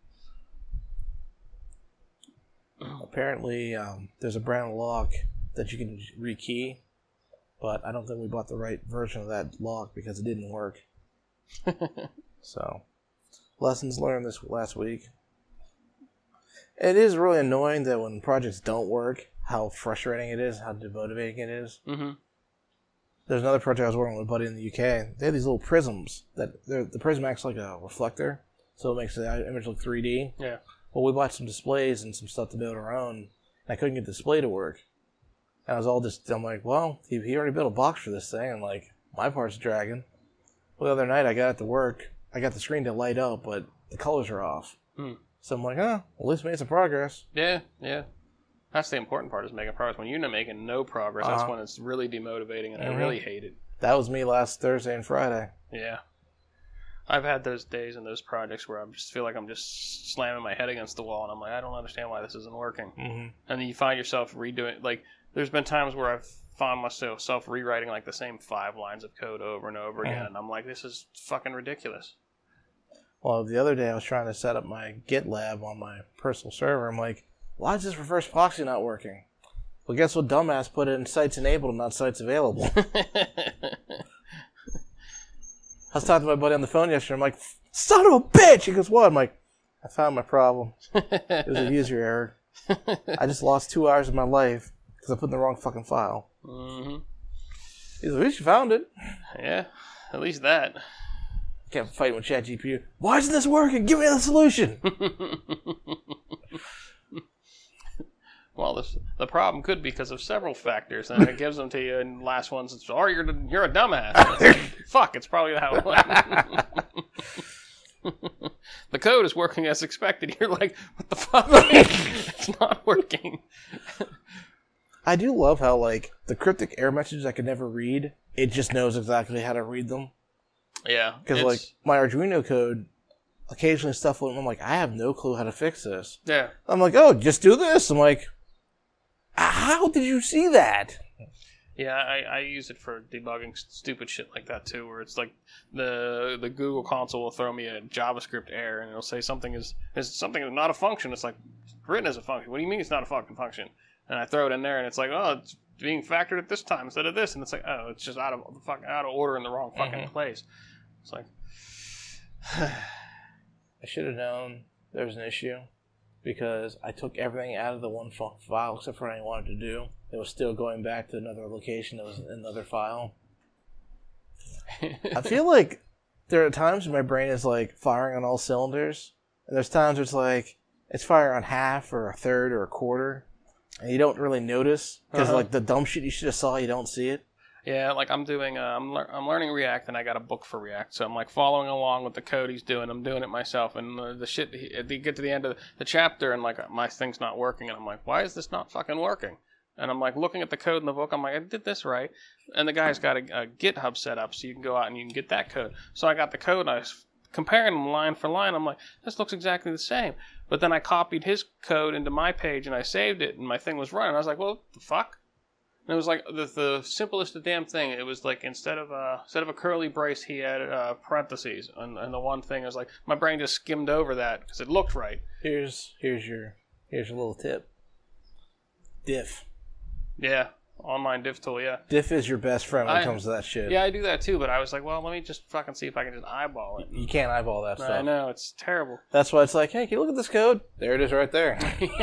Apparently, um, there's a brand lock that you can rekey, but I don't think we bought the right version of that lock because it didn't work. So, lessons learned this last week. It is really annoying that when projects don't work, how frustrating it is, how demotivating it is. Mm-hmm. There's another project I was working with a buddy in the U K. They have these little prisms that the prism acts like a reflector, so it makes the image look three D. Yeah. Well, we bought some displays and some stuff to build our own, and I couldn't get the display to work. And I was all just, I'm like, well, he, he already built a box for this thing, and like, my part's dragging. Well, the other night I got it to work. I got the screen to light up, but the colors are off. Hmm. So I'm like, oh, well, at least made some progress. Yeah, yeah. That's the important part, is making progress. When you're not making no progress, that's uh-huh. when it's really demotivating, and mm-hmm. I really hate it. That was me last Thursday and Friday. Yeah. I've had those days and those projects where I just feel like I'm just slamming my head against the wall, and I'm like, I don't understand why this isn't working. Mm-hmm. And then you find yourself redoing, like, there's been times where I've found myself self rewriting like the same five lines of code over and over again, mm-hmm. and I'm like, this is fucking ridiculous. Well, the other day I was trying to set up my GitLab on my personal server. I'm like, why is this reverse proxy not working? Well, guess what dumbass put it in sites enabled, not sites available. I was talking to my buddy on the phone yesterday. I'm like, son of a bitch! He goes, what? I'm like, I found my problem. It was a user error. I just lost two hours of my life because I put in the wrong fucking file. Mm-hmm. He's like, at least you found it. Yeah, at least that. Kept fighting with ChatGPT. Why isn't this working? Give me the solution. Well, this, the problem could be because of several factors, and it gives them to you. And last ones, it's, oh, you're you're a dumbass. It's like, fuck, it's probably that one. The code is working as expected. You're like, what the fuck? It's not working. I do love how, like, the cryptic error messages I could never read, it just knows exactly how to read them. Yeah. Because, like, my Arduino code, occasionally stuff, I'm like, I have no clue how to fix this. Yeah. I'm like, oh, just do this. I'm like, how did you see that? Yeah, I, I use it for debugging stupid shit like that, too, where it's like the the Google console will throw me a JavaScript error, and it'll say something is, is something is not a function. It's like, written as a function. What do you mean it's not a fucking function? And I throw it in there, and it's like, oh, it's being factored at this time instead of this. And it's like, oh, it's just out of fucking out of order in the wrong fucking mm-hmm. place. It's like... I should have known there was an issue because I took everything out of the one file except for what I wanted to do. It was still going back to another location that was in another file. I feel like there are times when my brain is like firing on all cylinders, and there's times where it's like it's firing on half or a third or a quarter, and you don't really notice because uh-huh. like the dumb shit you should have saw, you don't see it. Yeah, like I'm doing, uh, I'm lear- I'm learning React, and I got a book for React, so I'm like following along with the code he's doing. I'm doing it myself, and uh, the shit. He, you get to the end of the chapter, and like my thing's not working, and I'm like, why is this not fucking working? And I'm like looking at the code in the book. I'm like, I did this right, and the guy's got a, a GitHub set up, so you can go out and you can get that code. So I got the code, and I was comparing them line for line. I'm like, this looks exactly the same. But then I copied his code into my page, and I saved it, and my thing was running. I was like, well, what the fuck? And it was like the, the simplest of damn thing. It was like instead of a instead of a curly brace, he had uh, parentheses, and, and the one thing was like my brain just skimmed over that because it looked right. Here's here's your here's your little tip. Diff. Yeah, online diff tool. Yeah. Diff is your best friend when I, it comes to that shit. Yeah, I do that too. But I was like, well, let me just fucking see if I can just eyeball it. You can't eyeball that stuff. I know, it's terrible. That's why it's like, hey, can you look at this code? There it is, right there.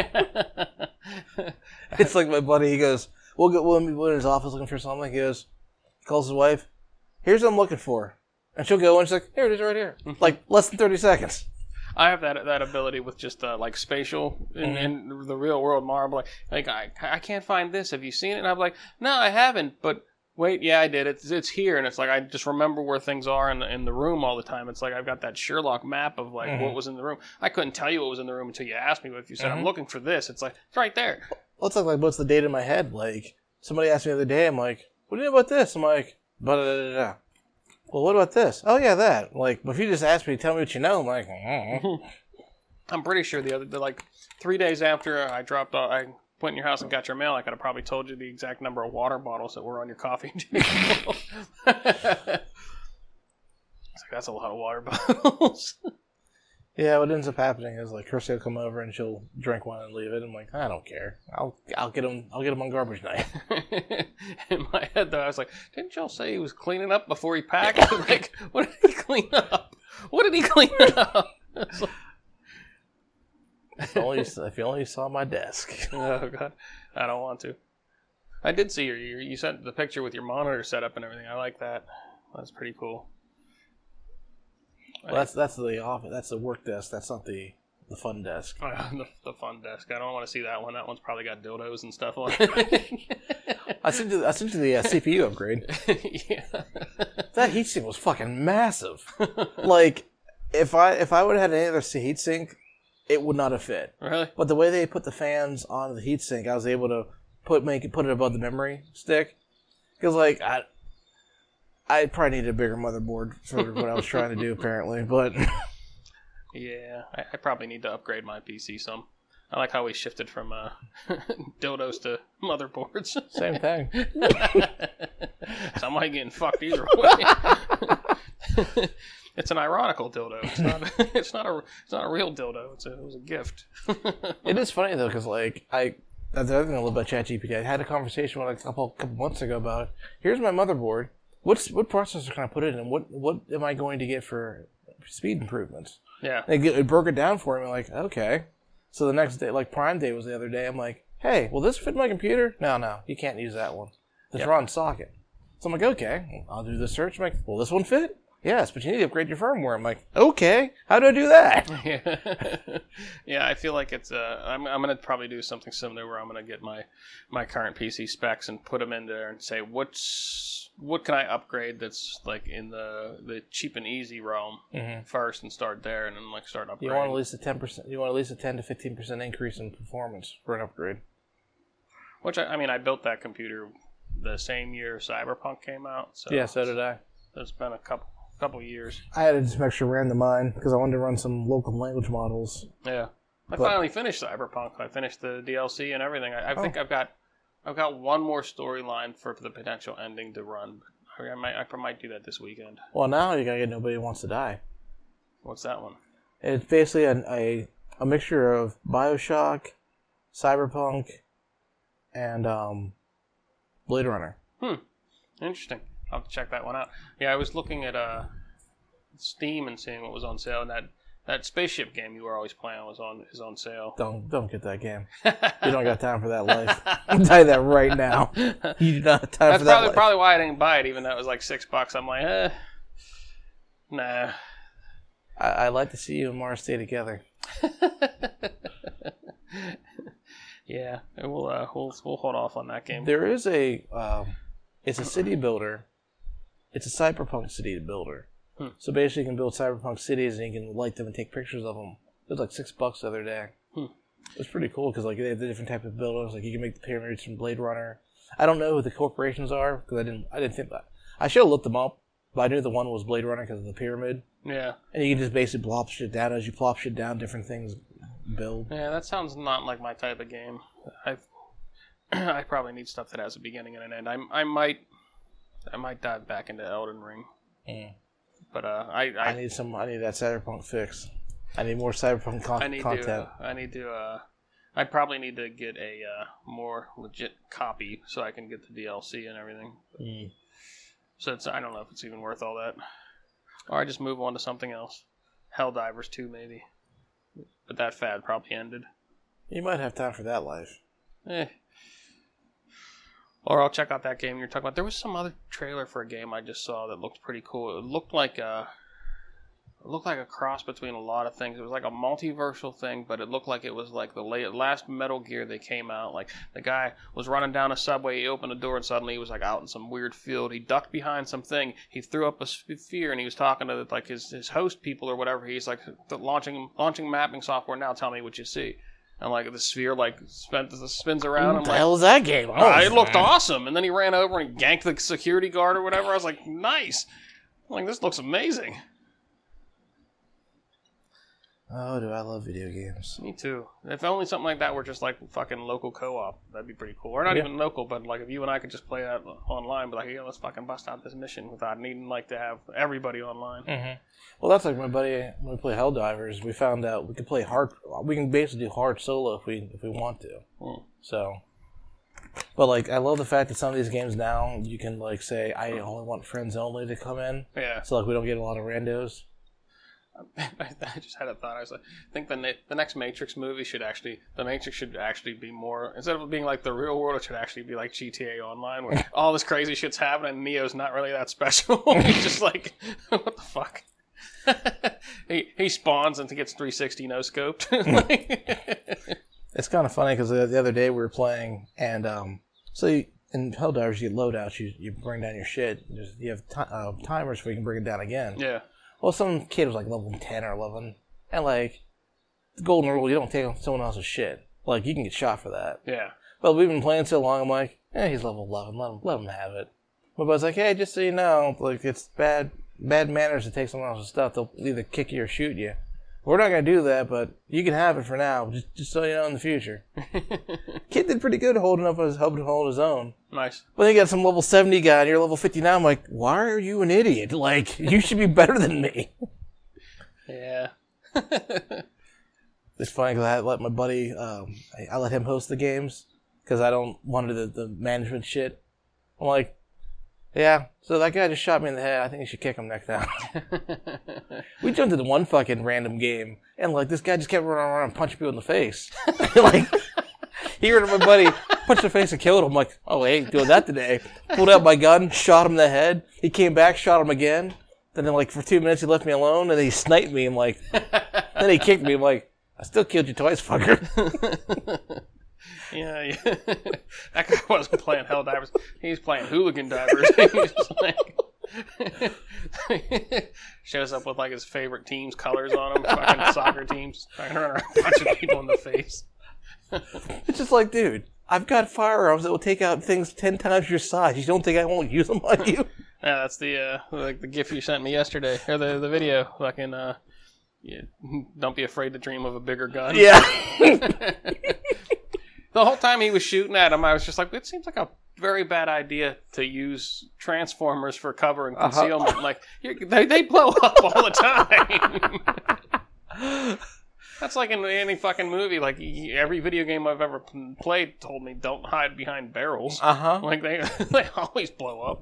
It's like my buddy. He goes. We'll go we'll in his office looking for something. He goes, he calls his wife, here's what I'm looking for. And she'll go and she's like, here it is right here. Like less than thirty seconds. I have that that ability with just uh, like spatial in, mm-hmm. in the real world Marble. Like, like I I can't find this. Have you seen it? And I'm like, no, I haven't. But wait, yeah, I did. It's it's here. And it's like I just remember where things are in the, in the room all the time. It's like I've got that Sherlock map of like mm-hmm. what was in the room. I couldn't tell you what was in the room until you asked me. But if you said, mm-hmm. I'm looking for this, it's like, it's right there. Well, it's like, like what's the date in my head? Like, somebody asked me the other day, I'm like, what do you know about this? I'm like, da da da da. Well, what about this? Oh, yeah, that. Like, but if you just ask me, tell me what you know, I'm like, mm-hmm. I'm pretty sure the other, the, like, three days after I dropped off, I went in your house and got your mail, I could have probably told you the exact number of water bottles that were on your coffee table. It's like, that's a lot of water bottles. Yeah, what ends up happening is like Kirsty will come over and she'll drink one and leave it. I'm like, I don't care. I'll I'll get him. I'll get him on garbage night. In my head, though, I was like, didn't y'all say he was cleaning up before he packed? Like, what did he clean up? What did he clean up? It's like, if, only, if you only saw my desk. Oh God, I don't want to. I did see your, your you sent the picture with your monitor set up and everything. I like that. That's pretty cool. Well, that's that's the office. That's the work desk. That's not the the fun desk. Oh, the, the fun desk. I don't want to see that one. That one's probably got dildos and stuff on it. I sent you. I sent you the uh, C P U upgrade. Yeah. That heatsink was fucking massive. Like, if I if I would have had any other heatsink, it would not have fit. Really? But the way they put the fans on the heatsink, I was able to put make it put it above the memory stick. Because like I. I probably needed a bigger motherboard for what I was trying to do, apparently. But yeah, I, I probably need to upgrade my P C some. I like how we shifted from uh, dildos to motherboards. Same thing. Somebody getting fucked either way. It's an ironical dildo. It's not. It's not a. It's not a real dildo. It's a, it was a gift. It is funny though, because like I. That's the other thing I love about ChatGPT. I had a conversation with like a couple couple months ago about here's my motherboard. What's what processor can I put it in? What what am I going to get for speed improvements? Yeah. They get, it broke it down for me. Like, okay. So the next day, like Prime Day was the other day. I'm like, hey, will this fit my computer? No, no, you can't use that one. It's Yep. wrong socket. So I'm like, okay, I'll do the search. I'm like, will this one fit? Yes, but you need to upgrade your firmware. I'm like, okay, how do I do that? Yeah, yeah. I feel like it's. Uh, I'm. I'm gonna probably do something similar where I'm gonna get my my current P C specs and put them in there and say what's what can I upgrade that's like in the the cheap and easy realm Mhm. first and start there and then like start upgrading. You want at least a ten percent. You want at least a ten to fifteen percent increase in performance for an upgrade. Which I, I mean, I built that computer the same year Cyberpunk came out. So Yeah, so did I. It's been a couple couple years. I added some extra RAM to mine because I wanted to run some local language models. Yeah, I But- finally finished Cyberpunk. I finished the D L C and everything. I, I Oh. think I've got, I've got one more storyline for the potential ending to run. I might, I might do that this weekend. Well, now you gotta get Nobody Wants to Die. What's that one? It's basically an, a a mixture of Bioshock, Cyberpunk, and um, Blade Runner. Hmm, interesting. I'll have to check that one out. Yeah, I was looking at uh, Steam and seeing what was on sale, and that, that spaceship game you were always playing was on is on sale. Don't don't get that game. You don't got time for that life. I'll tell you that right now. You do not have time That's for that probably life. probably why I didn't buy it, even though it was like six bucks. I'm like, eh, nah. I, I'd like to see you and Mars stay together. Yeah, we'll uh, we'll we'll hold off on that game. There is a, um, it's a city builder. It's a cyberpunk city builder. Hmm. So basically, you can build cyberpunk cities and you can light them and take pictures of them. It was like six bucks the other day. Hmm. It was pretty cool because like they have the different type of buildings. Like you can make the pyramids from Blade Runner. I don't know who the corporations are because I didn't I didn't think that. I should have looked them up, but I knew the one was Blade Runner because of the pyramid. Yeah, And you can just basically plop shit down. As you plop shit down, different things build. yeah, that sounds not like my type of game. I I probably need stuff that has a beginning and an end. I I might I might dive back into Elden Ring, Mm. but uh, I I, I need some. I need that cyberpunk fix. I need more cyberpunk con- I need content. to uh, I need to uh, I probably need to get a uh, more legit copy so I can get the D L C and everything. Mm. So it's I don't know if it's even worth all that, or I just move on to something else. Helldivers two maybe, but that fad probably ended. You might have time for that life. Eh. Or I'll check out that game you're talking about. There was some other trailer for a game I just saw that looked pretty cool. It looked like a, it looked like a cross between a lot of things. It was like a multiversal thing, but it looked like it was like the late, last Metal Gear they came out. Like the guy was running down a subway, he opened a door, and suddenly he was like out in some weird field. He ducked behind something. He threw up a sphere, and he was talking to like his, his host people or whatever. He's like launching launching mapping software now. Tell me what you see. And like the sphere like spent, spins around. What I'm the like, hell is that game? Oh, it looked awesome. And then he ran over and he ganked the security guard or whatever. I was like, nice. I'm like, this looks amazing. Oh, do I love video games? Me too. If only something like that were just like fucking local co-op, that'd be pretty cool. Or not Yeah. even local, but like if you and I could just play that online, but like, yeah, let's fucking bust out this mission without needing like to have everybody online. Mm-hmm. Well, that's like my buddy when we play Helldivers. We found out we can play hard. We can basically do hard solo if we if we want to. Hmm. So, but like I love the fact that some of these games now you can like say I only want friends only to come in. Yeah. So like we don't get a lot of randos. I just had a thought. I was like, I think the ne- the next Matrix movie should actually, the Matrix should actually be more, instead of it being like the real world, it should actually be like G T A Online, where all this crazy shit's happening and Neo's not really that special. He's just like, what the fuck? he he spawns and gets three sixty no scoped. It's kind of funny because the, the other day we were playing and um, so you, in Helldivers you get loadouts, you you bring down your shit. There's, you have ti uh, timers where you can bring it down again. Yeah. Well, some kid was like level ten or eleven, and like the golden rule, you don't take someone else's shit. Like you can get shot for that. Yeah. But we've been playing so long, I'm like, eh, he's level eleven. Let him, let him have it. My buddy's like, hey, just so you know, like it's bad, bad manners to take someone else's stuff. They'll either kick you or shoot you. We're not gonna do that, but you can have it for now, just, just so you know in the future. Kid did pretty good holding up his, helping hold his own. Nice. But then you got some level seventy guy, and you're level fifty-nine. I'm like, why are you an idiot? Like, you should be better than me. Yeah. It's funny because I let my buddy, um, I, I let him host the games because I don't want to do the, the management shit. I'm like, yeah, so that guy just shot me in the head. I think you should kick him next time. We jumped into one fucking random game, and like this guy just kept running around and punching people in the face. Like, he ran at my buddy, punched in the face and killed him. I'm like, oh, I ain't doing that today. Pulled out my gun, shot him in the head. He came back, shot him again. Then, like, for two minutes, he left me alone, and then he sniped me. I'm like, then he kicked me. I'm like, I still killed you twice, fucker. Yeah, yeah. That guy wasn't playing Helldivers. He was playing Hooligan Divers. He was like, shows up with like his favorite team's colors on him, fucking soccer teams, fucking running around punching people in the face. It's just like, dude, I've got firearms that will take out things ten times your size. You don't think I won't use them on you? Yeah, that's the uh, like the gif you sent me yesterday, or the the video. Fucking, uh, yeah, don't be afraid to dream of a bigger gun. Yeah. The whole time he was shooting at him, I was just like, it seems like a very bad idea to use Transformers for cover and concealment. Uh-huh. Like, they, they blow up all the time. That's like in any fucking movie. Like, every video game I've ever played told me don't hide behind barrels. Uh-huh. Like, they, they always blow up.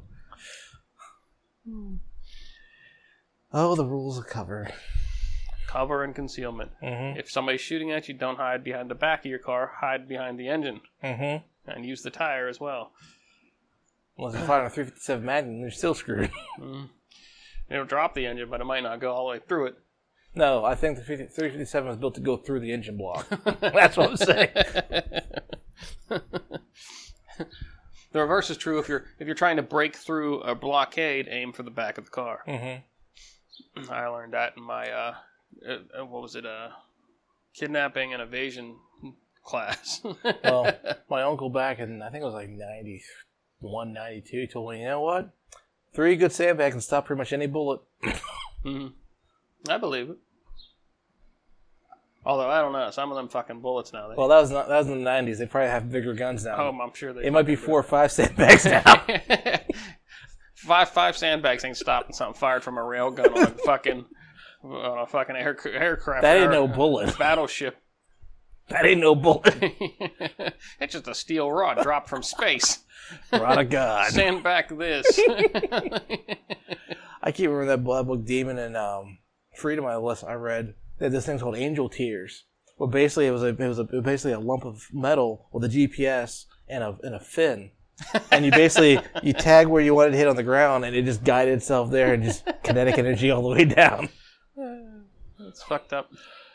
Oh, the rules of cover. Cover and concealment. Mm-hmm. If somebody's shooting at you, don't hide behind the back of your car. Hide behind the engine. Mm-hmm. And use the tire as well. Unless you fire a three fifty-seven Magnum, you're still screwed. Mm. It'll drop the engine, but it might not go all the way through it. No, I think the three fifty-seven was built to go through the engine block. That's what I'm saying. The reverse is true. If you're if you're trying to break through a blockade, aim for the back of the car. Mm-hmm. I learned that in my uh, uh what was it uh kidnapping and evasion class. Well, my uncle back in I think it was like ninety-one, ninety-two, he told me, you know what? Three good sandbags can stop pretty much any bullet. Mm-hmm. I believe it. Although I don't know, some of them fucking bullets now. They... Well, that was not, that was in the nineties. They probably have bigger guns now. Oh, I'm sure they. It might be four or five sandbags now. five five sandbags ain't stopping something fired from a railgun on a fucking on a fucking air, aircraft. That ain't air, no bullet. Battleship. That ain't no bullet. It's just a steel rod dropped from space. Rod of God. Sand back this. I can't remember that Blood Book Demon and um, Freedom I I read. They had this thing called Angel Tears. Well, basically it was a it was a it was basically a lump of metal with a G P S and a and a fin, and you basically you tag where you wanted to hit on the ground, and it just guided itself there and just kinetic energy all the way down. That's fucked up.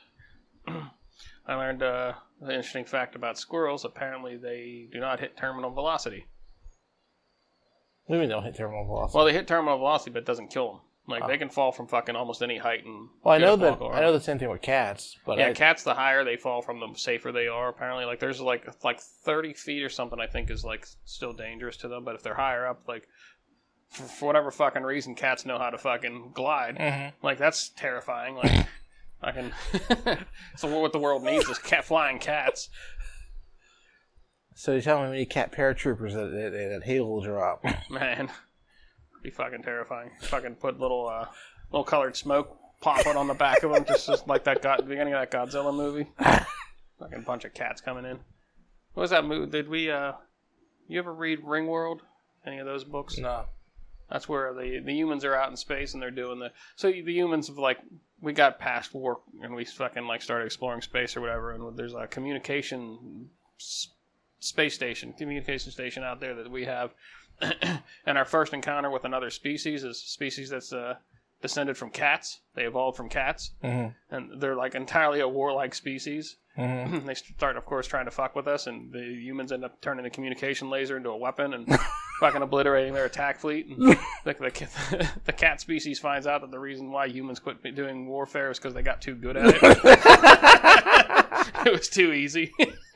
I learned uh, an interesting fact about squirrels. Apparently, they do not hit terminal velocity. What do you mean don't hit terminal velocity? Well, they hit terminal velocity, but it doesn't kill them. Like, oh. they can fall from fucking almost any height. And well, I know that. I know the same thing with cats. But yeah, I, cats, the higher they fall from, the safer they are. Apparently, like there's like like thirty feet or something. I think is like still dangerous to them. But if they're higher up, like for, for whatever fucking reason, cats know how to fucking glide. Mm-hmm. Like that's terrifying. Like I can. So what the world needs is cat flying cats. So you're telling me we need cat paratroopers that that, that Halo will drop? Man, be fucking terrifying. Fucking put little uh, little colored smoke popping on the back of them, just, just like that God, beginning of that Godzilla movie. Fucking bunch of cats coming in. What was that movie? Did we? Uh, you ever read Ringworld? Any of those books? No. That's where the the humans are out in space and they're doing the. So the humans have like we got past war and we fucking like started exploring space or whatever, and there's a communication s- space station, communication station out there that we have, and our first encounter with another species is a species that's uh, descended from cats. They evolved from cats, Mm-hmm. and they're like entirely a warlike species. Mm-hmm. They start, of course, trying to fuck with us, and the humans end up turning the communication laser into a weapon and fucking obliterating their attack fleet. And the, the, the cat species finds out that the reason why humans quit doing warfare is because they got too good at it. It was too easy.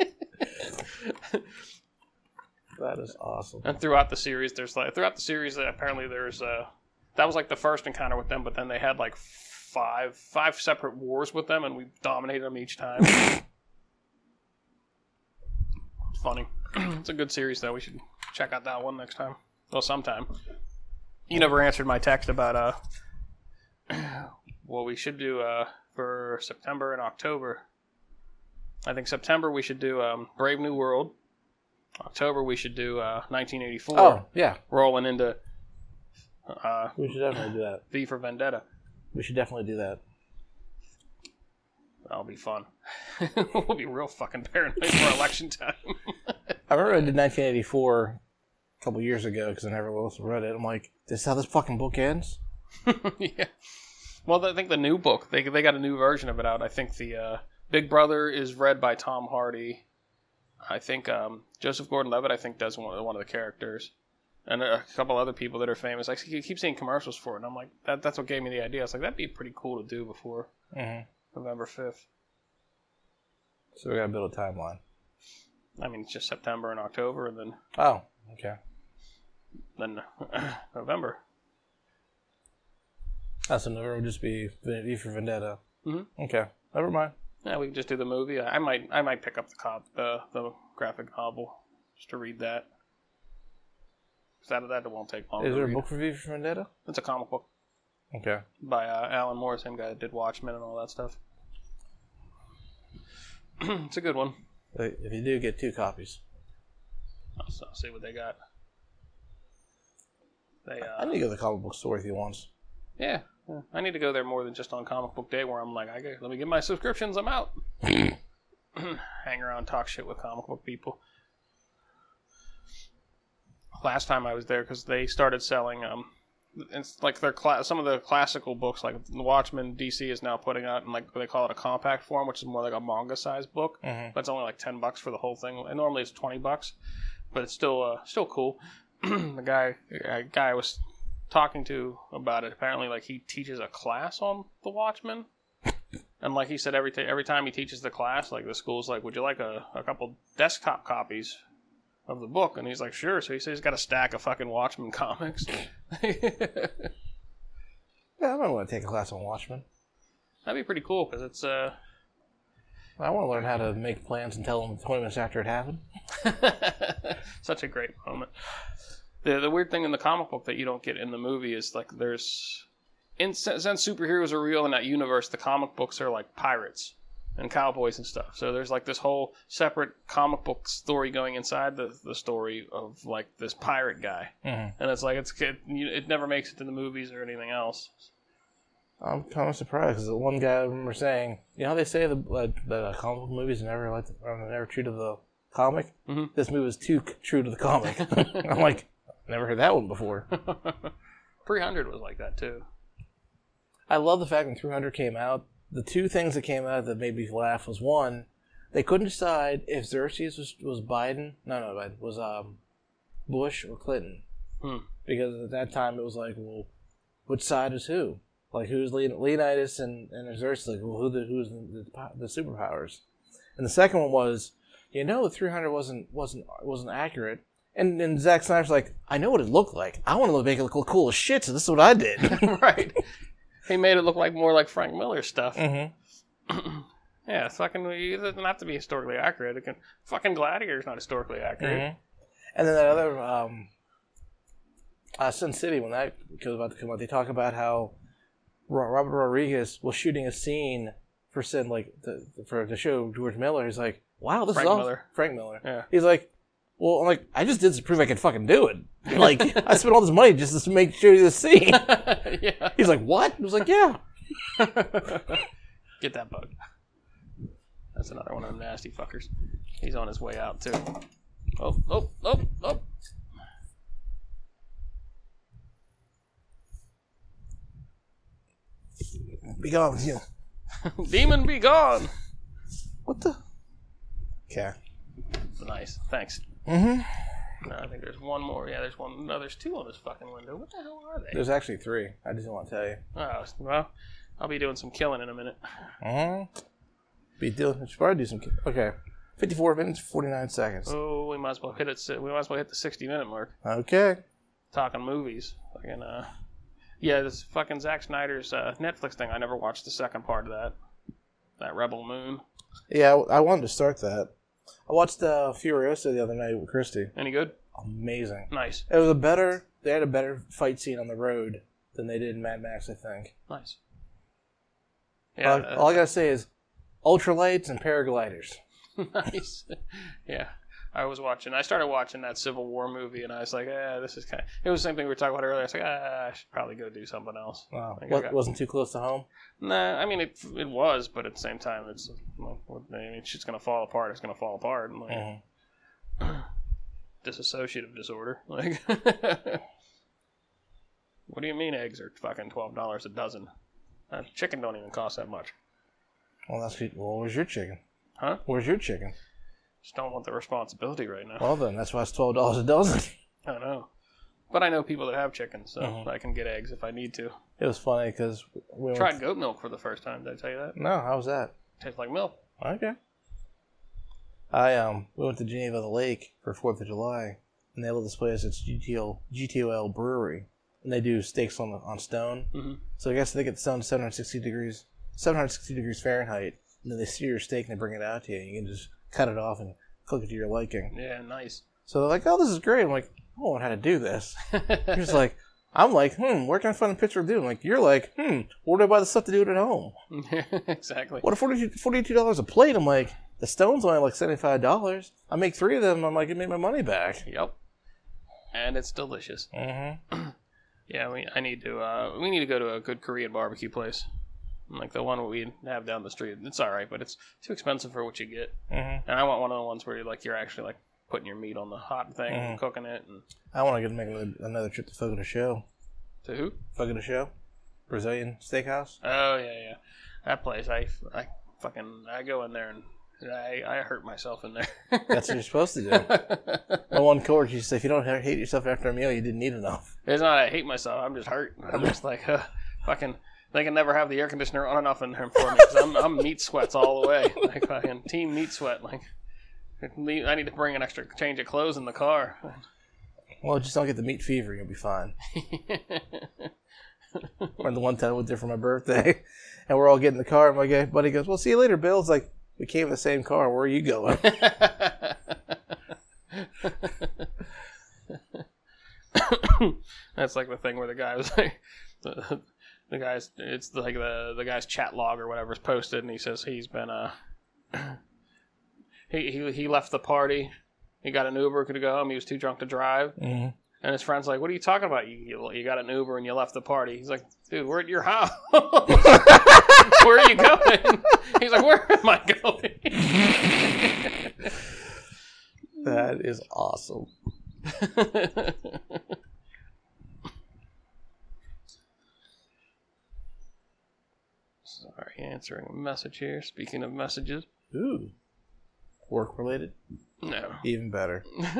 That is awesome. And throughout the series, there's like throughout the series, apparently there's uh that was like the first encounter with them, but then they had like five five separate wars with them, and we dominated them each time. It's funny. It's a good series, though. We should check out that one next time. Well, sometime. You never answered my text about uh what we should do uh for September and October. I think September we should do um, Brave New World. October we should do uh, nineteen eighty-four. Oh, yeah. Rolling into uh, We should definitely do that. V for Vendetta. We should definitely do that. That'll be fun. We'll be real fucking paranoid for election time. I remember I did nineteen eighty-four a couple years ago because I never else read it. I'm like, this is how this fucking book ends? Yeah. Well, I think the new book, they they got a new version of it out. I think the uh, Big Brother is read by Tom Hardy. I think um, Joseph Gordon-Levitt, I think, does one, one of the characters. And a couple other people that are famous. I keep seeing commercials for it, and I'm like, that, that's what gave me the idea. I was like, that'd be pretty cool to do before Mm-hmm. November fifth. So we gotta build a timeline. I mean, it's just September and October, and then Oh, okay. then November. Oh, so November would just be V for Vendetta. Mm-hmm. Okay, never mind. Yeah, we can just do the movie. I might, I might pick up the cop, the the graphic novel, just to read that. Because out of that, it won't take long. Is to there a read. book for V for Vendetta? It's a comic book Okay. by uh, Alan Moore, same guy that did Watchmen and all that stuff. It's a good one. If you do, get two copies. I'll, I'll see what they got. They, uh, I need to go to the comic book store with you once. yeah, yeah, I need to go there more than just on Comic Book Day, where I'm like, I get, let me get my subscriptions. I'm out. Hang around, talk shit with comic book people. Last time I was there, because they started selling, um, it's like their cla- some of the classical books, like the Watchmen, D C is now putting out in like what they call it a compact form, which is more like a manga-sized book, Mm-hmm. but it's only like ten bucks for the whole thing. And normally it's twenty bucks, but it's still uh, still cool. The guy, a guy I was talking to about it, apparently like he teaches a class on the Watchmen. And like he said, every t- every time he teaches the class, like the school's like, would you like a, a couple desktop copies of the book? And he's like, sure. So he says he's got a stack of fucking Watchmen comics. Yeah, I might want to take a class on Watchmen. That'd be pretty cool, because it's... uh I want to learn how to make plans and tell them twenty minutes after it happened. such a great moment. The the weird thing in the comic book that you don't get in the movie is like there's... In, since superheroes are real in that universe, the comic books are like pirates and cowboys and stuff. So there's like this whole separate comic book story going inside the, the story of like this pirate guy. Mm-hmm. And it's like, it's it, it never makes it to the movies or anything else. I'm kind of surprised because the one guy I remember saying, you know how they say the uh, the comic book movies are never like are never true to the comic. Mm-hmm. This movie is too c- true to the comic. I'm like, never heard that one before. three hundred was like that too. I love the fact when three hundred came out, the two things that came out that made me laugh was one, they couldn't decide if Xerxes was, was Biden, no, no, Biden, was um, Bush or Clinton. Hmm. Because at that time it was like, well, which side is who? Like, who's Leon- Leonidas and, and Xerxes? Like, well, who the, who's the, the, the superpowers? And the second one was, you know, the three hundred wasn't wasn't wasn't accurate. And, and Zack Snyder's like, I know what it looked like. I want to make it look cool as shit, so this is what I did. Right. He made it look like more like Frank Miller stuff. Mm-hmm. Yeah, it's fucking. It doesn't have to be historically accurate. It can. Fucking Gladiator's not historically accurate. Mm-hmm. And then that other um, uh, Sin City, when that goes about to come out, they talk about how Robert Rodriguez was shooting a scene for Sin, like the, for to show George Miller. He's like, "Wow, this Frank is all Miller. Frank Miller." Yeah. He's like, "Well, I'm like, I just did this to prove I can fucking do it. Like, I spent all this money just to make sure this scene." Yeah. He's like, "What?" I was like, "Yeah." Get that bug. That's another one of them nasty fuckers. He's on his way out too. Oh, oh, oh, oh. Be gone with you. Demon be gone. What the? Okay. Nice. Thanks. Mm-hmm. No, I think there's one more. Yeah, there's one. No, there's two on this fucking window. What the hell are they? There's actually three. I just didn't want to tell you. Oh, well, I'll be doing some killing in a minute. Mm-hmm. Be doing. We should probably do some. Okay. Fifty-four minutes, forty-nine seconds. Oh, we might as well hit it. We might as well hit the sixty-minute mark. Okay. Talking movies. Fucking, uh... Yeah, this fucking Zack Snyder's uh, Netflix thing. I never watched the second part of that. That Rebel Moon. Yeah, I, I wanted to start that. I watched uh, Furiosa the other night with Christy. Any good? Amazing. Nice. It was a better... They had a better fight scene on the road than they did in Mad Max, I think. Nice. Yeah. All, uh, all I gotta say is ultralights and paragliders. Nice. Yeah. I was watching, I started watching that Civil War movie, and I was like, eh, this is kind of, it was the same thing we were talking about earlier. I was like, ah, I should probably go do something else. Wow. Like, What, got, wasn't too close to home? Nah, I mean, it it was, but at the same time, it's, well, I mean, shit's going to fall apart. It's going to fall apart. And like, Mm-hmm. Dissociative disorder. Like, what do you mean eggs are fucking twelve dollars a dozen? Uh, chicken don't even cost that much. Well, that's good. Well, where's your chicken? Huh? Where's your chicken? Just don't want the responsibility right now. Well, then, that's why it's twelve dollars a dozen. I don't know. But I know people that have chickens, so Mhm. I can get eggs if I need to. It was funny because we went Tried to- goat milk for the first time. Did I tell you that? No, how was that? Tastes like milk. Okay. I um we went to Geneva the Lake for Fourth of July, and they have this place. It's G T O G T O L Brewery, and they do steaks on the, on stone. Mm-hmm. So I guess they get the stone to seven hundred sixty degrees, seven hundred sixty degrees Fahrenheit, and then they sear your steak and they bring it out to you. You can just cut it off and cook it to your liking. Yeah, nice. So they're like, "Oh, this is great." I'm like, "I don't know how to do this." You're just like, I'm like, "Hmm, where can I find a picture of doing?" Like, you're like, "Hmm, where do I buy the stuff to do it at home?" Exactly. What, forty-two dollars a plate? I'm like, the stone's only like seventy-five dollars. I make three of them. I'm like, it made my money back. Yep. And it's delicious. Mm-hmm. Yeah, we I need to uh, we need to go to a good Korean barbecue place, like the one we have down the street. It's all right, but it's too expensive for what you get. Mm-hmm. And I want one of the ones where you're like you're actually like putting your meat on the hot thing Mhm. and cooking it. And I want to get make another, another trip to Fogo de Chão. to who? Fogo de Chão, Brazilian steakhouse. Oh yeah, yeah. That place, I, I fucking I go in there and I I hurt myself in there. That's what you're supposed to do. My one coworker used to say, if you don't hate yourself after a meal, you didn't eat enough. It's not I hate myself. I'm just hurt. I'm just like uh, fucking. They can never have the air conditioner on enough in there for me because I'm I'm meat sweats all the way. Like fucking team meat sweat. Like I need to bring an extra change of clothes in the car. Well, just don't get the meat fever. You'll be fine. Or the one time I went there for my birthday, and we're all getting in the car, and my guy, buddy goes, "Well, see you later, Bill." It's like, we came in the same car. Where are you going? That's like the thing where the guy was like, the, the guy's, it's like the the guy's chat log or whatever's posted, and he says he's been uh he he he left the party, he got an Uber to go home, he was too drunk to drive, Mm-hmm. and his friend's like, "What are you talking about? You you, you got an Uber and you left the party?" He's like, "Dude, we're at your house." Where are you going? He's like, "Where am I going?" That is awesome. Sorry, answering a message here. Speaking of messages. Ooh. Work related? No. Even better.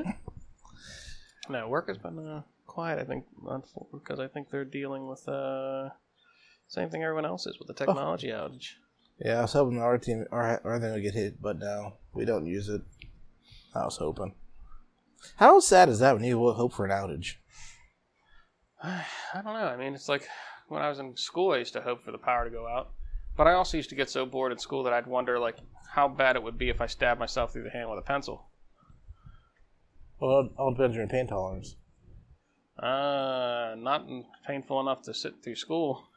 No, work has been uh, quiet, I think, because I think they're dealing with uh, same thing everyone else is with the technology oh. outage. Yeah, I was hoping our team, our, our thing would get hit, but no, we don't use it. I was hoping. How sad is that when you hope for an outage? I don't know. I mean, it's like when I was in school, I used to hope for the power to go out. But I also used to get so bored in school that I'd wonder, like, how bad it would be if I stabbed myself through the hand with a pencil. Well, it all depends on your pain tolerance. Uh, not painful enough to sit through school.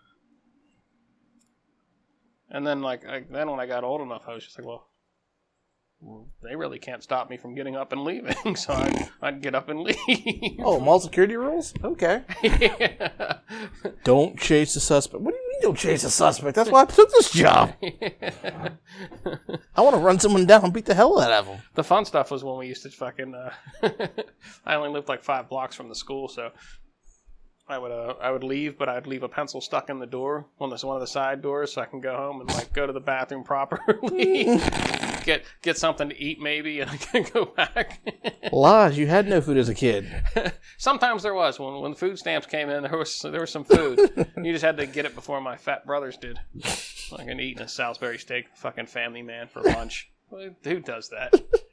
And then, like, I, then when I got old enough, I was just like, well, they really can't stop me from getting up and leaving, so I'd, I'd get up and leave. Oh, mall security rules? Okay. Yeah. Don't chase the suspect. What do you mean don't chase the suspect? That's why I took this job. I want to run someone down and beat the hell out of them. The fun stuff was when we used to fucking, uh, I only lived like five blocks from the school, so I would uh, I would leave, but I'd leave a pencil stuck in the door, on this one of the side doors, so I can go home and like go to the bathroom properly, get get something to eat maybe, and I can go back. Lies, you had no food as a kid. Sometimes there was. When when food stamps came in, there was there was some food. You just had to get it before my fat brothers did. Like an eating a Salisbury steak, fucking family man for lunch. Who does that?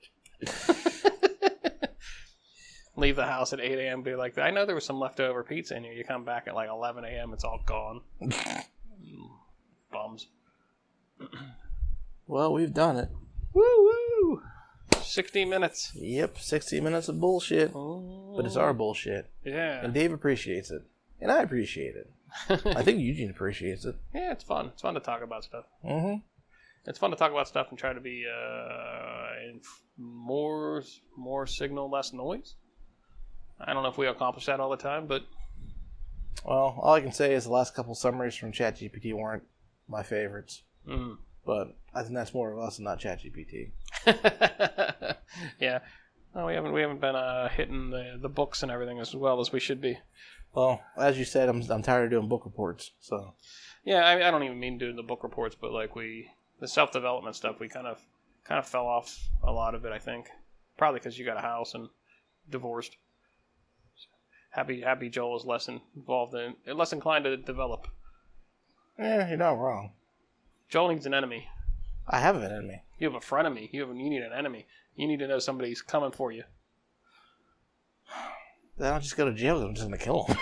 Leave the house at eight a.m. Be like, I know there was some leftover pizza in here. You come back at like eleven a.m. It's all gone. Bums. Well, we've done it. Woo woo! sixty minutes. Yep, sixty minutes of bullshit. Oh. But it's our bullshit. Yeah. And Dave appreciates it. And I appreciate it. I think Eugene appreciates it. Yeah, it's fun. It's fun to talk about stuff. Mm-hmm. It's fun to talk about stuff and try to be uh, in more more signal, less noise. I don't know if we accomplish that all the time, but... Well, all I can say is the last couple summaries from ChatGPT weren't my favorites. Mm. But I think that's more of us and not ChatGPT. Yeah. No, we haven't we haven't been uh, hitting the, the books and everything as well as we should be. Well, as you said, I'm I'm tired of doing book reports, so... Yeah, I, I don't even mean doing the book reports, but like we... The self-development stuff, we kind of kind of fell off a lot of it, I think. Probably because you got a house and divorced. Happy, happy Joel is less involved in, less inclined to develop. Yeah, you're not wrong. Joel needs an enemy. I have an enemy. You have a frenemy. You have, you need an enemy. You need to know somebody's coming for you. Then I'll just go to jail. I'm just gonna kill him.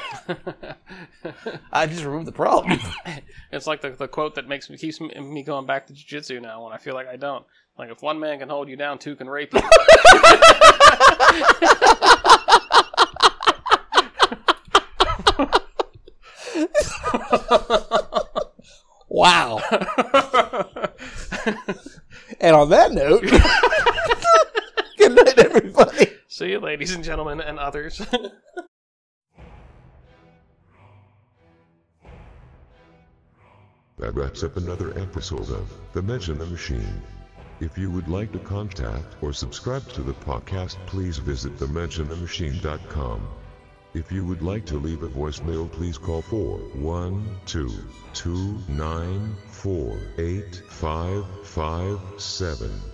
I just removed the problem. It's like the the quote that makes me keeps me going back to jiu-jitsu now when I feel like I don't. Like if one man can hold you down, two can rape you. Wow. And on that note, good night, everybody. See you, ladies and gentlemen, and others. That wraps up another episode of The Mention the Machine. If you would like to contact or subscribe to the podcast, please visit the mention the machine dot com. If you would like to leave a voicemail, please call four one two, two nine four, eight five five seven.